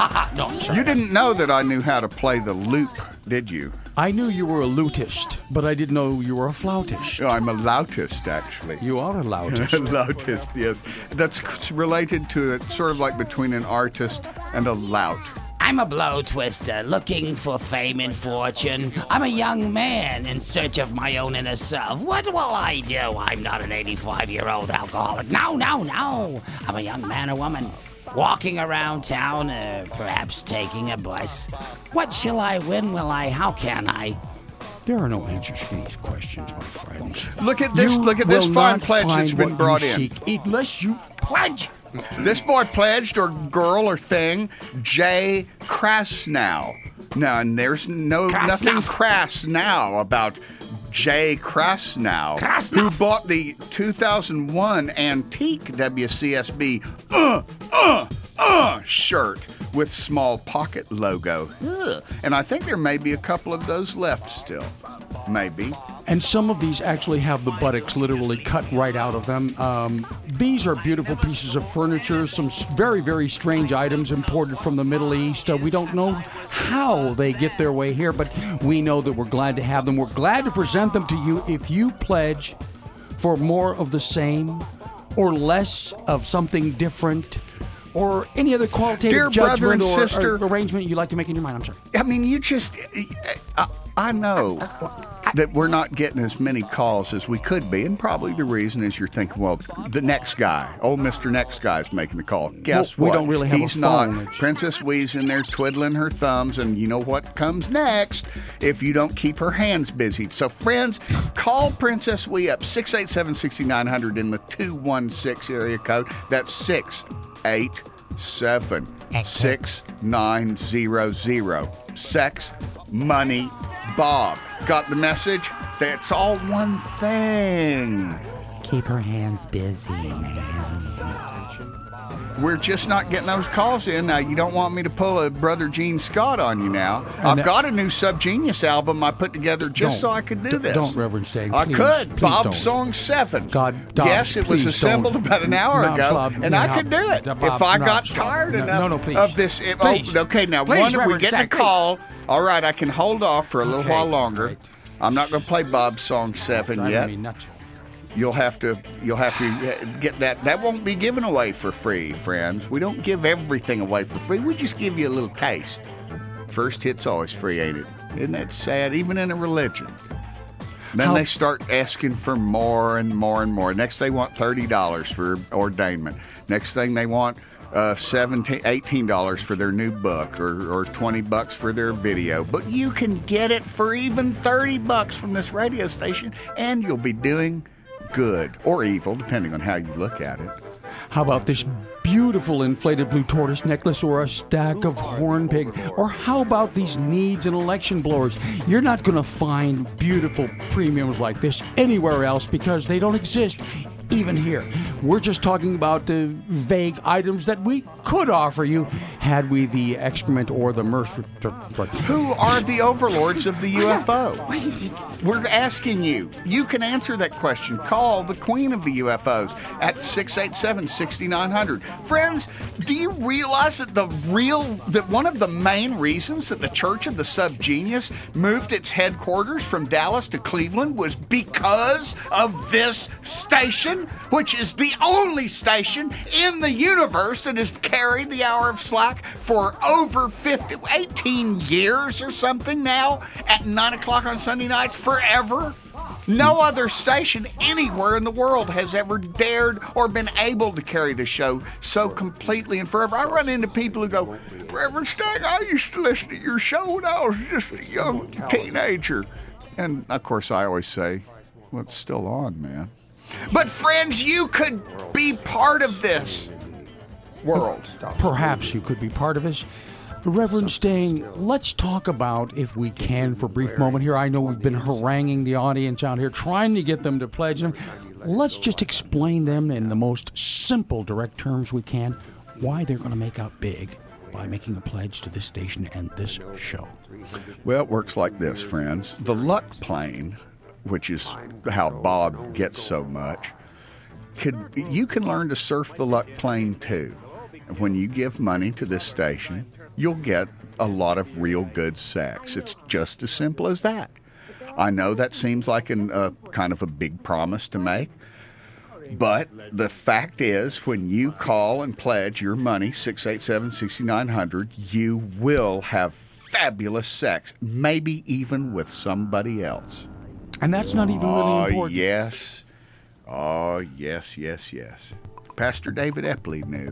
I'm sorry. You didn't know that I knew how to play the lute, did you? I knew you were a lutist, but I didn't know you were a flautist. Oh, I'm a lautist, actually. You are a loutist. Loutist, yes. That's related to it, sort of like between an artist and a lout. I'm a blow twister looking for fame and fortune. I'm a young man in search of my own inner self. What will I do? I'm not an eighty-five-year-old alcoholic. No, no, no. I'm a young man or woman walking around town, uh, perhaps taking a bus. What shall I? When will I? How can I? There are no answers for these questions, my friends. Look at this! You look at this will fine not pledge that's find been what brought you in. seek unless you pledge. This boy pledged, or girl, or thing, Jay Krasnow. Now, and there's no Krasnow. nothing crass now about Jay Krasnow, Krasnow. who bought the two thousand one antique W C S B uh, uh, uh, shirt with small pocket logo. Ugh. And I think there may be a couple of those left still. Maybe. And some of these actually have the buttocks literally cut right out of them. Um, these are beautiful pieces of furniture, some s- very, very strange items imported from the Middle East. Uh, we don't know how they get their way here, but we know that we're glad to have them. We're glad to present them to you if you pledge for more of the same or less of something different or any other qualitative Dear brother judgment and or, sister- or arrangement you'd like to make in your mind. I'm sorry. I mean, you just, I, I know that we're not getting as many calls as we could be, and probably the reason is you're thinking, well, the next guy, old Mister Next Guy is making the call. Guess Well, we what? don't really have a He's phone. not. It's- Princess Wee's in there twiddling her thumbs, and you know what comes next if you don't keep her hands busy. So, friends, call Princess Wee up, six eight seven, six nine zero zero in the two one six area code. That's six eight seven, six nine zero zero. Sex, money, Bob. Got the message? That's all one thing. Keep her hands busy, man. We're just not getting those calls in. Now, you don't want me to pull a Brother Gene Scott on you now. And I've that- got a new Subgenius album I put together just Don't. so I could do D- this. don't, Reverend Stang, I please, could. please Bob don't. Song seven. God, Dobbs, yes, it was please assembled don't. about an hour No, ago, Bob, and no, I could do it. Bob, if I no, got stop. tired No, enough no, no, please. of this. If, Please. Oh, okay, now, Please, one, we Reverend get a Stang, please. call. All right, I can hold off for a little Okay, while longer. all right. I'm not going to play Bob Song seven Driving yet. me nuts. You'll have to you'll have to get that. That won't be given away for free, friends. We don't give everything away for free. We just give you a little taste. First hit's always free, ain't it? Isn't that sad? Even in a religion. Then How- they start asking for more and more and more. Next they want thirty dollars for ordainment. Next thing they want uh, seventeen, eighteen dollars for their new book, or, or twenty bucks for their video. But you can get it for even thirty bucks from this radio station, and you'll be doing good or evil, depending on how you look at it. How about this beautiful inflated blue tortoise necklace or a stack of horn pig? Or how about these needs and election blowers? You're not going to find beautiful premiums like this anywhere else because they don't exist even here. We're just talking about the vague items that we could offer you had we the excrement or the mercy. Who are the overlords of the U F O? We're asking you. You can answer that question. Call the queen of the U F Os at six eight seven, six nine zero zero. Friends, do you realize that the real, that one of the main reasons that the Church of the Subgenius moved its headquarters from Dallas to Cleveland was because of this station, which is the only station in the universe that has carried the Hour of Slack for over fifty, eighteen years or something now at nine o'clock on Sunday nights, forever. No other station anywhere in the world has ever dared or been able to carry the show so completely and forever. I run into people who go, Reverend Stang, I used to listen to your show when I was just a young teenager. And, of course, I always say, well, it's still on, man. But friends, you could be part of this world. Perhaps you could be part of this. Reverend Stain, let's talk about, if we can, for a brief moment here. I know we've been haranguing the audience out here, trying to get them to pledge them. Let's just explain them in the most simple, direct terms we can, why they're going to make out big by making a pledge to this station and this show. Well, it works like this, friends. The luck plane, which is how Bob gets so much, could you can learn to surf the luck plane too. When you give money to this station, you'll get a lot of real good sex. It's just as simple as that. I know that seems like a uh, kind of a big promise to make, but the fact is, when you call and pledge your money, six eight seven, six nine zero zero, you will have fabulous sex, maybe even with somebody else. And that's not even really oh, important. yes. Oh, yes, yes, yes. Pastor David Epley knew.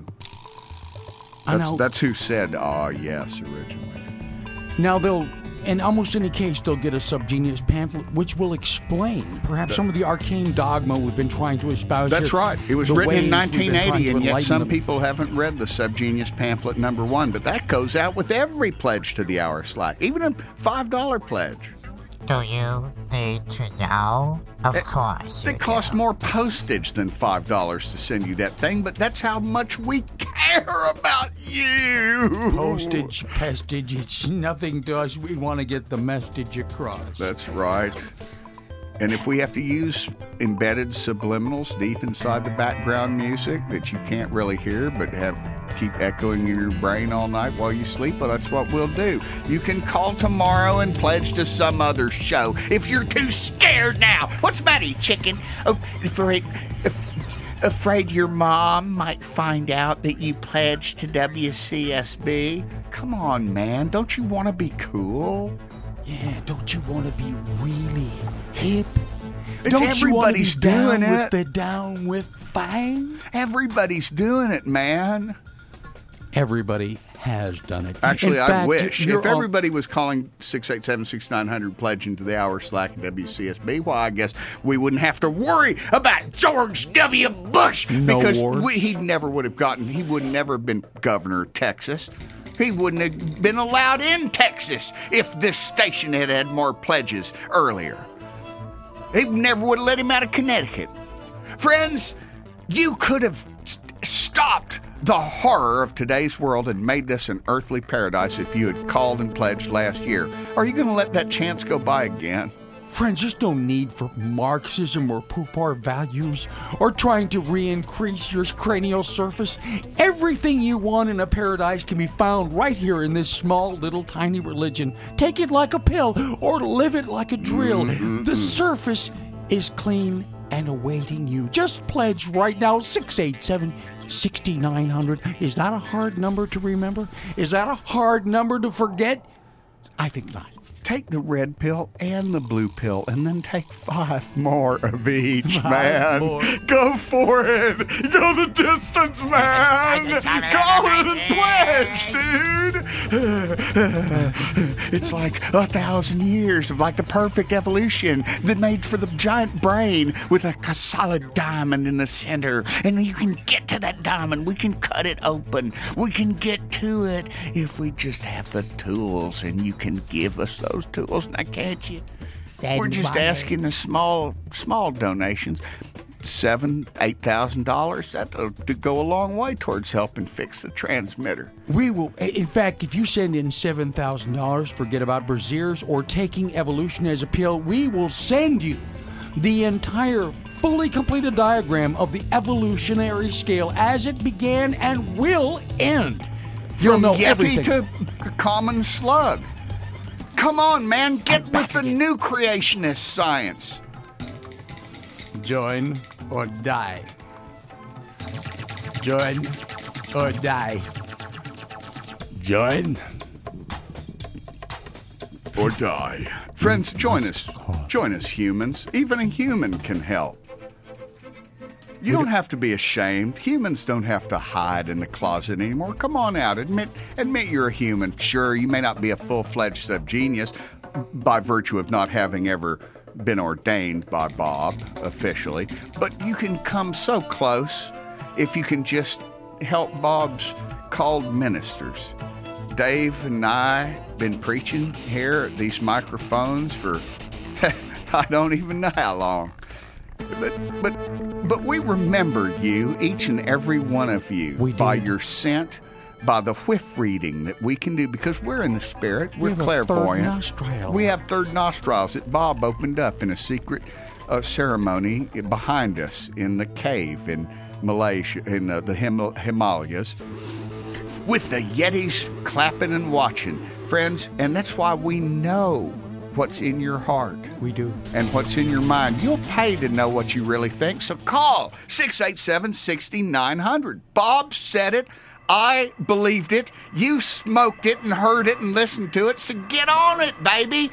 I That's, know. that's who said, oh, yes, originally. Now, they'll, in almost any case, they'll get a Subgenius pamphlet, which will explain perhaps some of the arcane dogma we've been trying to espouse. That's here, right. It was the written in ways we've nineteen been trying eighty, to and yet enlighten some them. people haven't read the Subgenius pamphlet number one, but that goes out with every pledge to the Hour Slack, even a five dollar pledge. Do you need to know? Of course. It costs more postage than five dollars to send you that thing, but that's how much we care about you. Postage, pestage, it's nothing to us. We want to get the message across. That's right. And if we have to use embedded subliminals deep inside the background music that you can't really hear but have keep echoing in your brain all night while you sleep, well, that's what we'll do. You can call tomorrow and pledge to some other show if you're too scared now. What's the matter, you chicken? Oh, afraid, af- afraid your mom might find out that you pledged to W C S B? Come on, man. Don't you want to be cool? Yeah, don't you want to be really hip? It's Don't everybody's you want to be doing down it. with the down with fang? Everybody's doing it, man. Everybody has done it. Actually, In I fact, wish. you're If on- everybody was calling six eight seven, six nine zero zero pledging to the Hour Slack and W C S B, well, I guess we wouldn't have to worry about George W. Bush. No because wars. we, he never would have gotten, he would never have been governor of Texas. He wouldn't have been allowed in Texas if this station had had more pledges earlier. He never would have let him out of Connecticut. Friends, you could have st- stopped the horror of today's world and made this an earthly paradise if you had called and pledged last year. Are you going to let that chance go by again? Friends, there's no need for Marxism or poop-our values or trying to re-increase your cranial surface. Everything you want in a paradise can be found right here in this small, little, tiny religion. Take it like a pill or live it like a drill. Mm-hmm. The surface is clean and awaiting you. Just pledge right now, six eight seven, six nine zero zero. Is that a hard number to remember? Is that a hard number to forget? I think not. Take the red pill and the blue pill and then take five more of each, Five man. more. Go for it. Go the distance, man. Call it and pledge, dude. It's like a thousand years of like the perfect evolution that made for the giant brain with a solid diamond in the center. And you can get to that diamond. We can cut it open. We can get to it if we just have the tools, and you can give us those tools, now can't you? Send We're just money. asking the small, small donations, seven, eight thousand dollars. That'll go a long way towards helping fix the transmitter. We will. In fact, if you send in seven thousand dollars, forget about Braziers or taking evolution as a pill, we will send you the entire fully completed diagram of the evolutionary scale as it began and will end. You'll From know Yeti everything. to common slug. Come on, man. Get with the new creationist science. Join or die. Join or die. Join or die. Friends, join us. Join us, humans. Even a human can help. You don't have to be ashamed. Humans don't have to hide in the closet anymore. Come on out. Admit admit you're a human. Sure, you may not be a full-fledged subgenius by virtue of not having ever been ordained by Bob officially, but you can come so close if you can just help Bob's called ministers. Dave and I been preaching here at these microphones for I don't even know how long. But but but we remember you, each and every one of you, we by your scent, by the whiff reading that we can do, because we're in the spirit, we're we have clairvoyant. A third nostril. We have third nostrils that Bob opened up in a secret uh, ceremony behind us in the cave in Malaysia, in uh, the Him- Himalayas, with the Yetis clapping and watching, friends. And that's why we know what's in your heart. We do. And what's in your mind. You'll pay to know what you really think. So call six eight seven, six nine zero zero. Bob said it. I believed it. You smoked it and heard it and listened to it. So get on it, baby.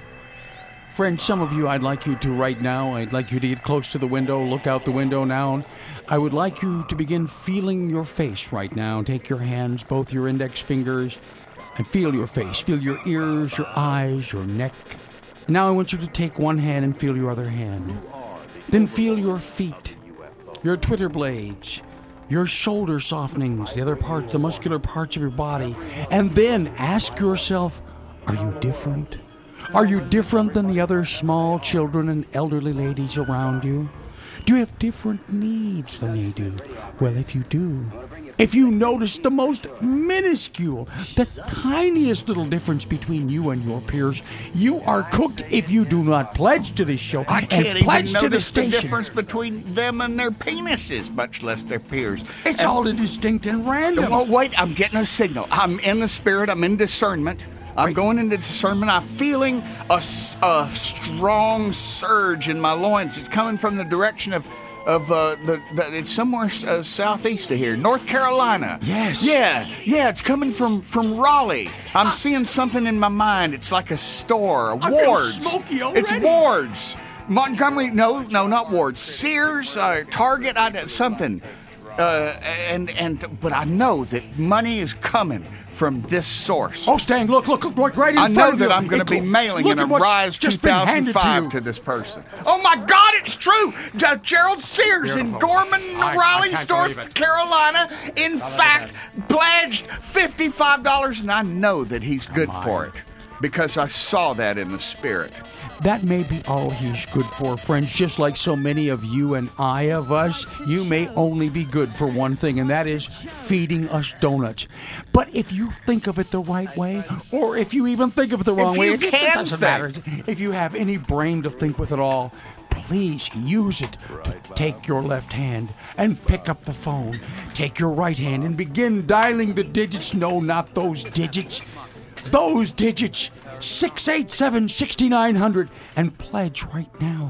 Friends, some of you I'd like you to right now, I'd like you to get close to the window, look out the window now. I would like you to begin feeling your face right now. Take your hands, both your index fingers, and feel your face. Feel your ears, your eyes, your neck. Now I want you to take one hand and feel your other hand. Then feel your feet, your Twitter blades, your shoulder softenings, the other parts, the muscular parts of your body. And then ask yourself, are you different? Are you different than the other small children and elderly ladies around you? Do you have different needs than they do? Well, if you do, if you notice the most minuscule, the tiniest little difference between you and your peers, you are cooked if you do not pledge to this show. I can't and even pledge to the notice the station. difference between them and their penises, much less their peers. It's And- all indistinct and random. Oh, wait, I'm getting a signal. I'm in the spirit. I'm in discernment. I'm going into discernment. I'm feeling a, s- a strong surge in my loins. It's coming from the direction of, of uh, the, the it's somewhere uh, southeast of here, North Carolina. Yes. Yeah, yeah. It's coming from from Raleigh. I'm seeing something in my mind. It's like a store, a I feel Wards. smoky already. It's Wards. Montgomery. No, no, not Wards. Sears, uh, Target. I something. Uh, and and but I know that money is coming from this source. Oh, Stang, look, look, look, right in I front know of you. that I'm going to Hey, be look, mailing look in at a what's Rise just been handed to two thousand five you. to this person. Oh my God, it's true! J- Gerald Sears in Beautiful. Gorman, I- I Raleigh, can't North believe it. Carolina, in fact, pledged fifty-five dollars, and I know that he's good for it because I saw that in the spirit. That may be all he's good for, friends. Just like so many of you and I of us, you may only be good for one thing, and that is feeding us donuts. But if you think of it the right way, or if you even think of it the wrong If way, you it can doesn't think. matter. If you have any brain to think with at all, please use it to take your left hand and pick up the phone. Take your right hand and begin dialing the digits. No, not those digits. Those digits. six eight seven, six nine zero zero and pledge right now.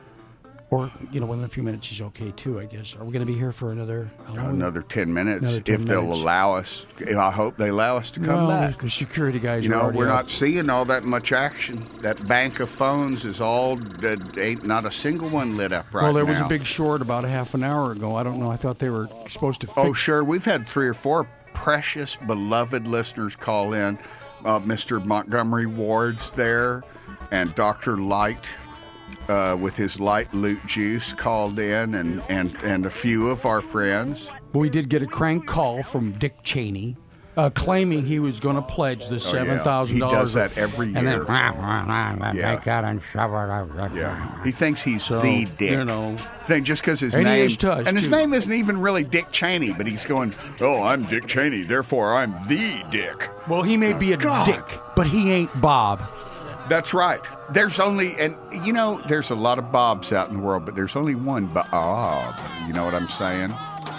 Or, you know, within a few minutes is okay too, I guess. Are we going to be here for another how long? Another ten minutes, Another ten if they'll minutes. allow us. I hope they allow us to come Well, back. the security guys You are know, already we're out. not seeing all that much action. That bank of phones is all, uh, ain't not a single one lit up right now. Well, there was a big short about a half an hour ago. I don't know. I thought they were supposed to fix Oh, sure. We've had three or four precious, beloved listeners call in. Uh, Mister Montgomery Ward's there, and Doctor Light uh, with his light loot juice called in, and, and, and a few of our friends. But we did get a crank call from Dick Cheney, uh, claiming he was going to pledge the seven thousand dollars. He does that every year. And then, Yeah. take out and shove it up. Yeah, he thinks he's So, the Dick. you know. Thing just because his And he name is touched, and his too. name isn't even really Dick Cheney, but he's going, "Oh, I'm Dick Cheney, therefore I'm the Dick." Well, he may be a God. dick, but he ain't Bob. That's right. There's only, and you know, there's a lot of Bobs out in the world, but there's only one Bob. You know what I'm saying?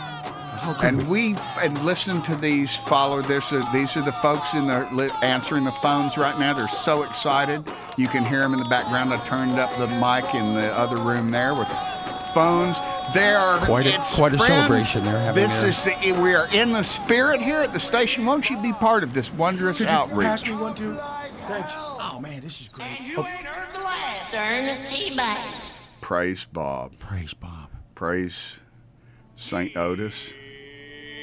And we and listen to these follow this. Uh, these are the folks in the li- answering the phones right now. They're so excited. You can hear them in the background. I turned up the mic in the other room there with phones. They are Quite a- it's quite a friends. celebration they're having This there. is the, we are in the spirit here at the station. Won't you be part of this wondrous Could you outreach? pass me one too? Thanks. Oh man, this is great. Oh, Ernest T. Banks. Praise Bob. praise Bob. Praise Saint Otis.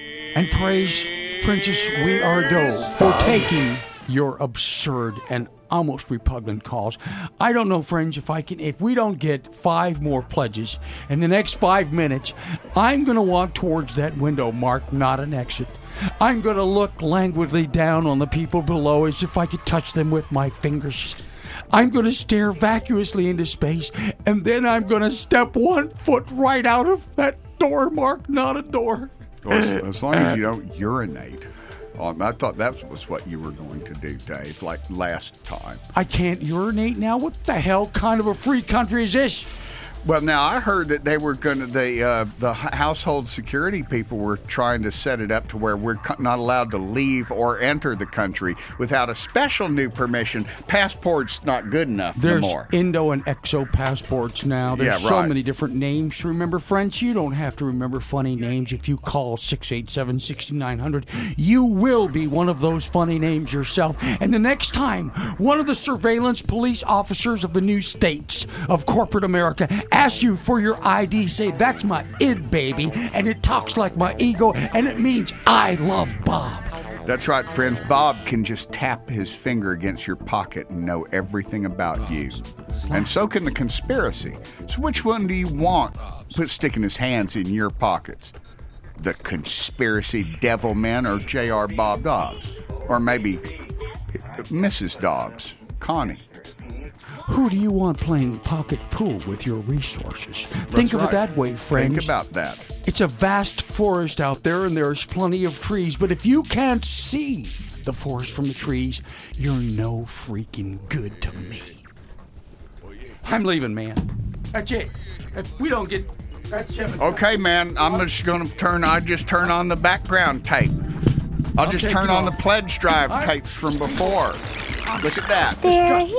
And praise Princess We Are Doe for taking your absurd and almost repugnant calls. I don't know, friends, if I can, if we don't get five more pledges in the next five minutes, I'm going to walk towards that window marked not an exit. I'm going to look languidly down on the people below as if I could touch them with my fingers. I'm going to stare vacuously into space, and then I'm going to step one foot right out of that door marked not a door. Well, as, as long as you don't urinate. Um, I thought that was what you were going to do, Dave, like last time. I can't urinate now? What the hell kind of a free country is this? Well, now, I heard that they were going to, the, uh, the household security people were trying to set it up to where we're not allowed to leave or enter the country without a special new permission. Passport's not good enough There's no more. Indo and Exo passports now. There's Yeah, so right. many different names to remember. Friends, you don't have to remember funny names. If you call six eight seven, six nine zero zero, you will be one of those funny names yourself. And the next time one of the surveillance police officers of the new states of corporate America asks you for your I D, say, that's my id, baby, and it talks like my ego, and it means I love Bob. That's right, friends. Bob can just tap his finger against your pocket and know everything about you. And so can the conspiracy. So which one do you want put sticking his hands in your pockets? The conspiracy devil men or J R Bob Dobbs? Or maybe Missus Dobbs, Connie? Who do you want playing pocket pool with your resources? That's Think of right. it that way, friends. Think about that. It's a vast forest out there, and there's plenty of trees. But if you can't see the forest from the trees, you're no freaking good to me. I'm leaving, man. That's it. If we don't get... That's seven. Okay, man, I'm just going to turn, I just turn on the background tape. I'll I'll just take turn it on off. the pledge drive All right. tapes from before. Look at that. They're here.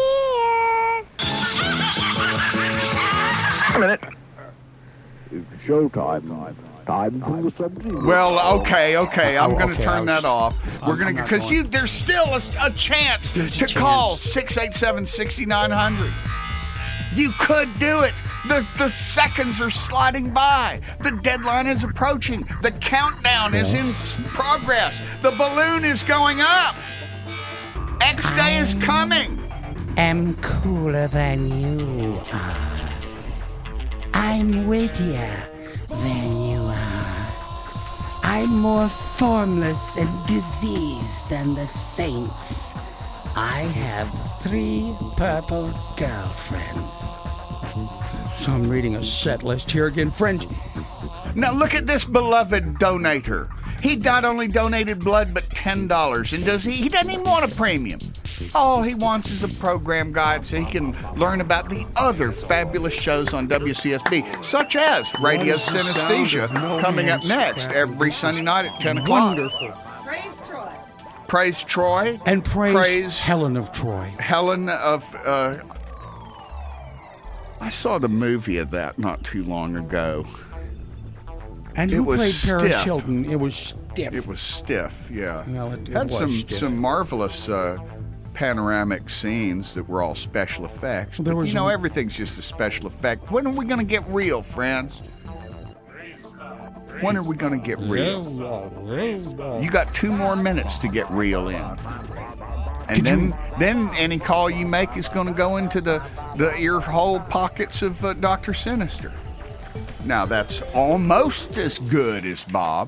A minute. It's showtime. Time for the subject. Well, okay, okay. I'm Oh, going to okay, turn I that was- off. We're I'm- going I'm to not because going. you there's still a, a chance There's a to chance. call six eight seven, six nine zero zero. You could do it. The the seconds are sliding by. The deadline is approaching. The countdown is in progress. The balloon is going up. X Day is coming. Am cooler than you are. I'm wittier than you are. I'm more formless and diseased than the saints. I have three purple girlfriends. So I'm reading a set list here again. Friends, Now look at this beloved donator. He not only donated blood, but ten dollars. And does he? He doesn't even want a premium. All he wants is a program guide so he can learn about the other fabulous shows on W C S B, such as Radio What is the Synesthesia, sound of no coming up man's next crack? every Sunday night at ten o'clock. wonderful. Praise Troy. And praise, Praise Helen of Troy. Helen of... Uh, I saw the movie of that not too long ago. And It who was played Paris stiff. Hilton? It was stiff. It was stiff, yeah. Well, it- it had was some stiff. some marvelous uh, panoramic scenes that were all special effects. There But, was you know, a- everything's just a special effect. When are we going to get real, friends? When are we going to get real? You got two more minutes to get real in. And Could then, you- then any call you make is going to go into the, the ear hole pockets of uh, Doctor Sinister. Now, that's almost as good as Bob.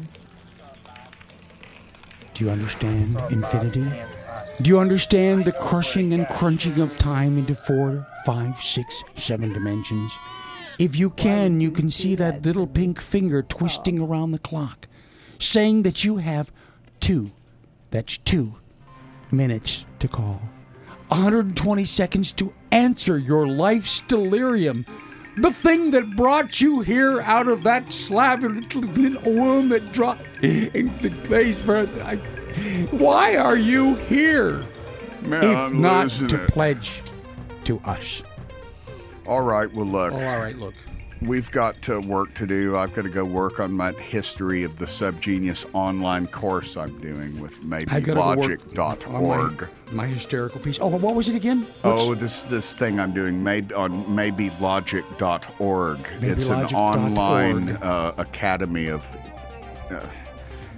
Do you understand infinity? Do you understand the crushing and crunching of time into four, five, six, seven dimensions? If you can, you can see that little pink finger twisting around the clock, saying that you have two, that's two, minutes to call. one hundred twenty seconds to answer your life's delirium. The thing that brought you here out of that slab of little womb that dropped in the place where I, why are you here? Man, if I'm not losing to it. pledge to us. All right, well, look. Oh, all right, look. We've got uh, work to do. I've got to go work on my history of the Subgenius online course I'm doing with maybe I've got to go work logic dot on org. My, my hysterical piece. Oh, what was it again? What's- Oh, this this thing I'm doing made on maybe logic dot org. maybe It's logic an dot online org. uh, academy of. Uh,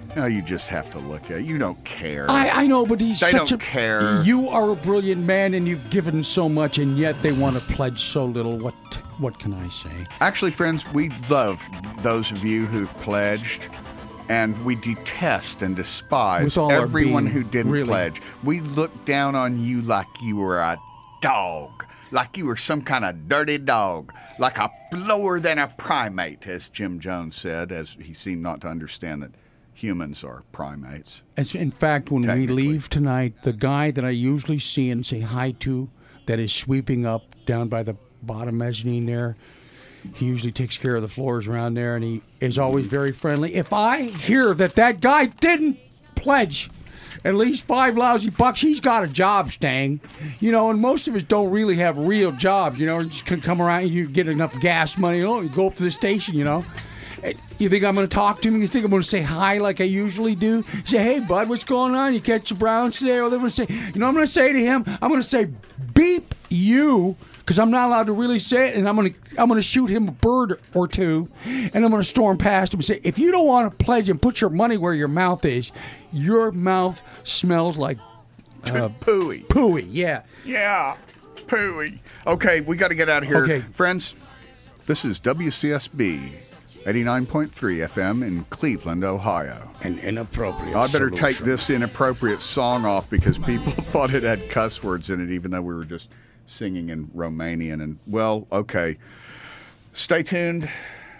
No, you just have to look at it. You don't care. I, I know, but he's they such don't a... care. You are a brilliant man, and you've given so much, and yet they want to pledge so little. What What can I say? Actually, friends, we love those of you who've pledged, and we detest and despise With all our everyone being, who didn't really. pledge. We look down on you like you were a dog, like you were some kind of dirty dog, like a lower than a primate, as Jim Jones said, as he seemed not to understand that humans are primates. As in fact, when we leave tonight, the guy that I usually see and say hi to that is sweeping up down by the bottom mezzanine there, he usually takes care of the floors around there, and he is always very friendly. If I hear that that guy didn't pledge at least five lousy bucks, he's got a job, Stang. You know, and most of us don't really have real jobs, you know, you just can come around, you get enough gas money, you know, you go up to the station, you know. You think I'm going to talk to him? You think I'm going to say hi like I usually do? Say, hey, bud, what's going on? You catch the Browns today? Or they're going to say, you know what I'm going to say to him? I'm going to say, beep you, because I'm not allowed to really say it, and I'm going to I'm going to shoot him a bird or two, and I'm going to storm past him and say, if you don't want to pledge and put your money where your mouth is, your mouth smells like uh, pooey. Pooey, yeah. Yeah, pooey. Okay, we got to get out of here. Okay. Friends, this is W C S B. eighty-nine point three F M in Cleveland, Ohio. An inappropriate I better solution. take this inappropriate song off because people thought it had cuss words in it, even though we were just singing in Romanian. And, well, okay. Stay tuned.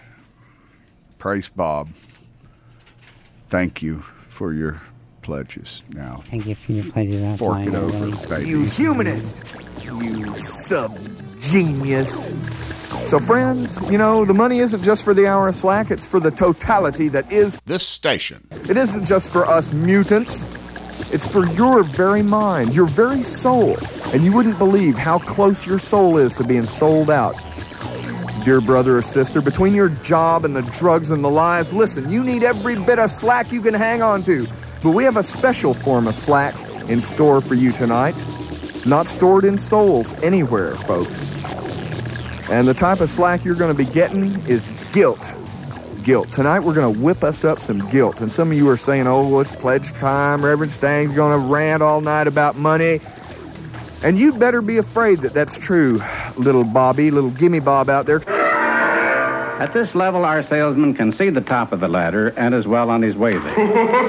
Praise Bob. Thank you for your pledges. Now, Thank you for your pledges. That's fork mine, it over, really. baby. You humanist. You sub-genius. So, friends, you know, the money isn't just for the hour of slack, it's for the totality that is this station. It isn't just for us mutants. It's for your very mind, your very soul. And you wouldn't believe how close your soul is to being sold out. Dear brother or sister, between your job and the drugs and the lies, listen, you need every bit of slack you can hang on to. But we have a special form of slack in store for you tonight. Not stored in souls anywhere, folks. And the type of slack you're going to be getting is guilt. Guilt. Tonight we're going to whip us up some guilt. And some of you are saying, oh, it's pledge time. Reverend Stang's going to rant all night about money. And you'd better be afraid that that's true, little Bobby, little gimme Bob out there. At this level, our salesman can see the top of the ladder and is well on his way there.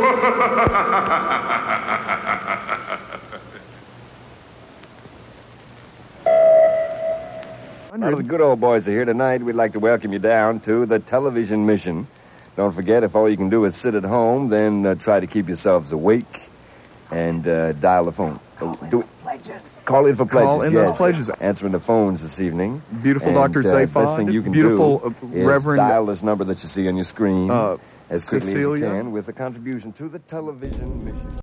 Now that the good old boys are here tonight, we'd like to welcome you down to the television mission. Don't forget, if all you can do is sit at home, then uh, try to keep yourselves awake and uh, dial the phone. Call do it. Pledges. Call in for pledges. Call in yes. those pledges. Answering the phones this evening. Beautiful and, Doctor uh, Zaphod. Best thing you can Beautiful, do uh, is Reverend dial this number that you see on your screen uh, as quickly Cecilia. as you can with a contribution to the television mission.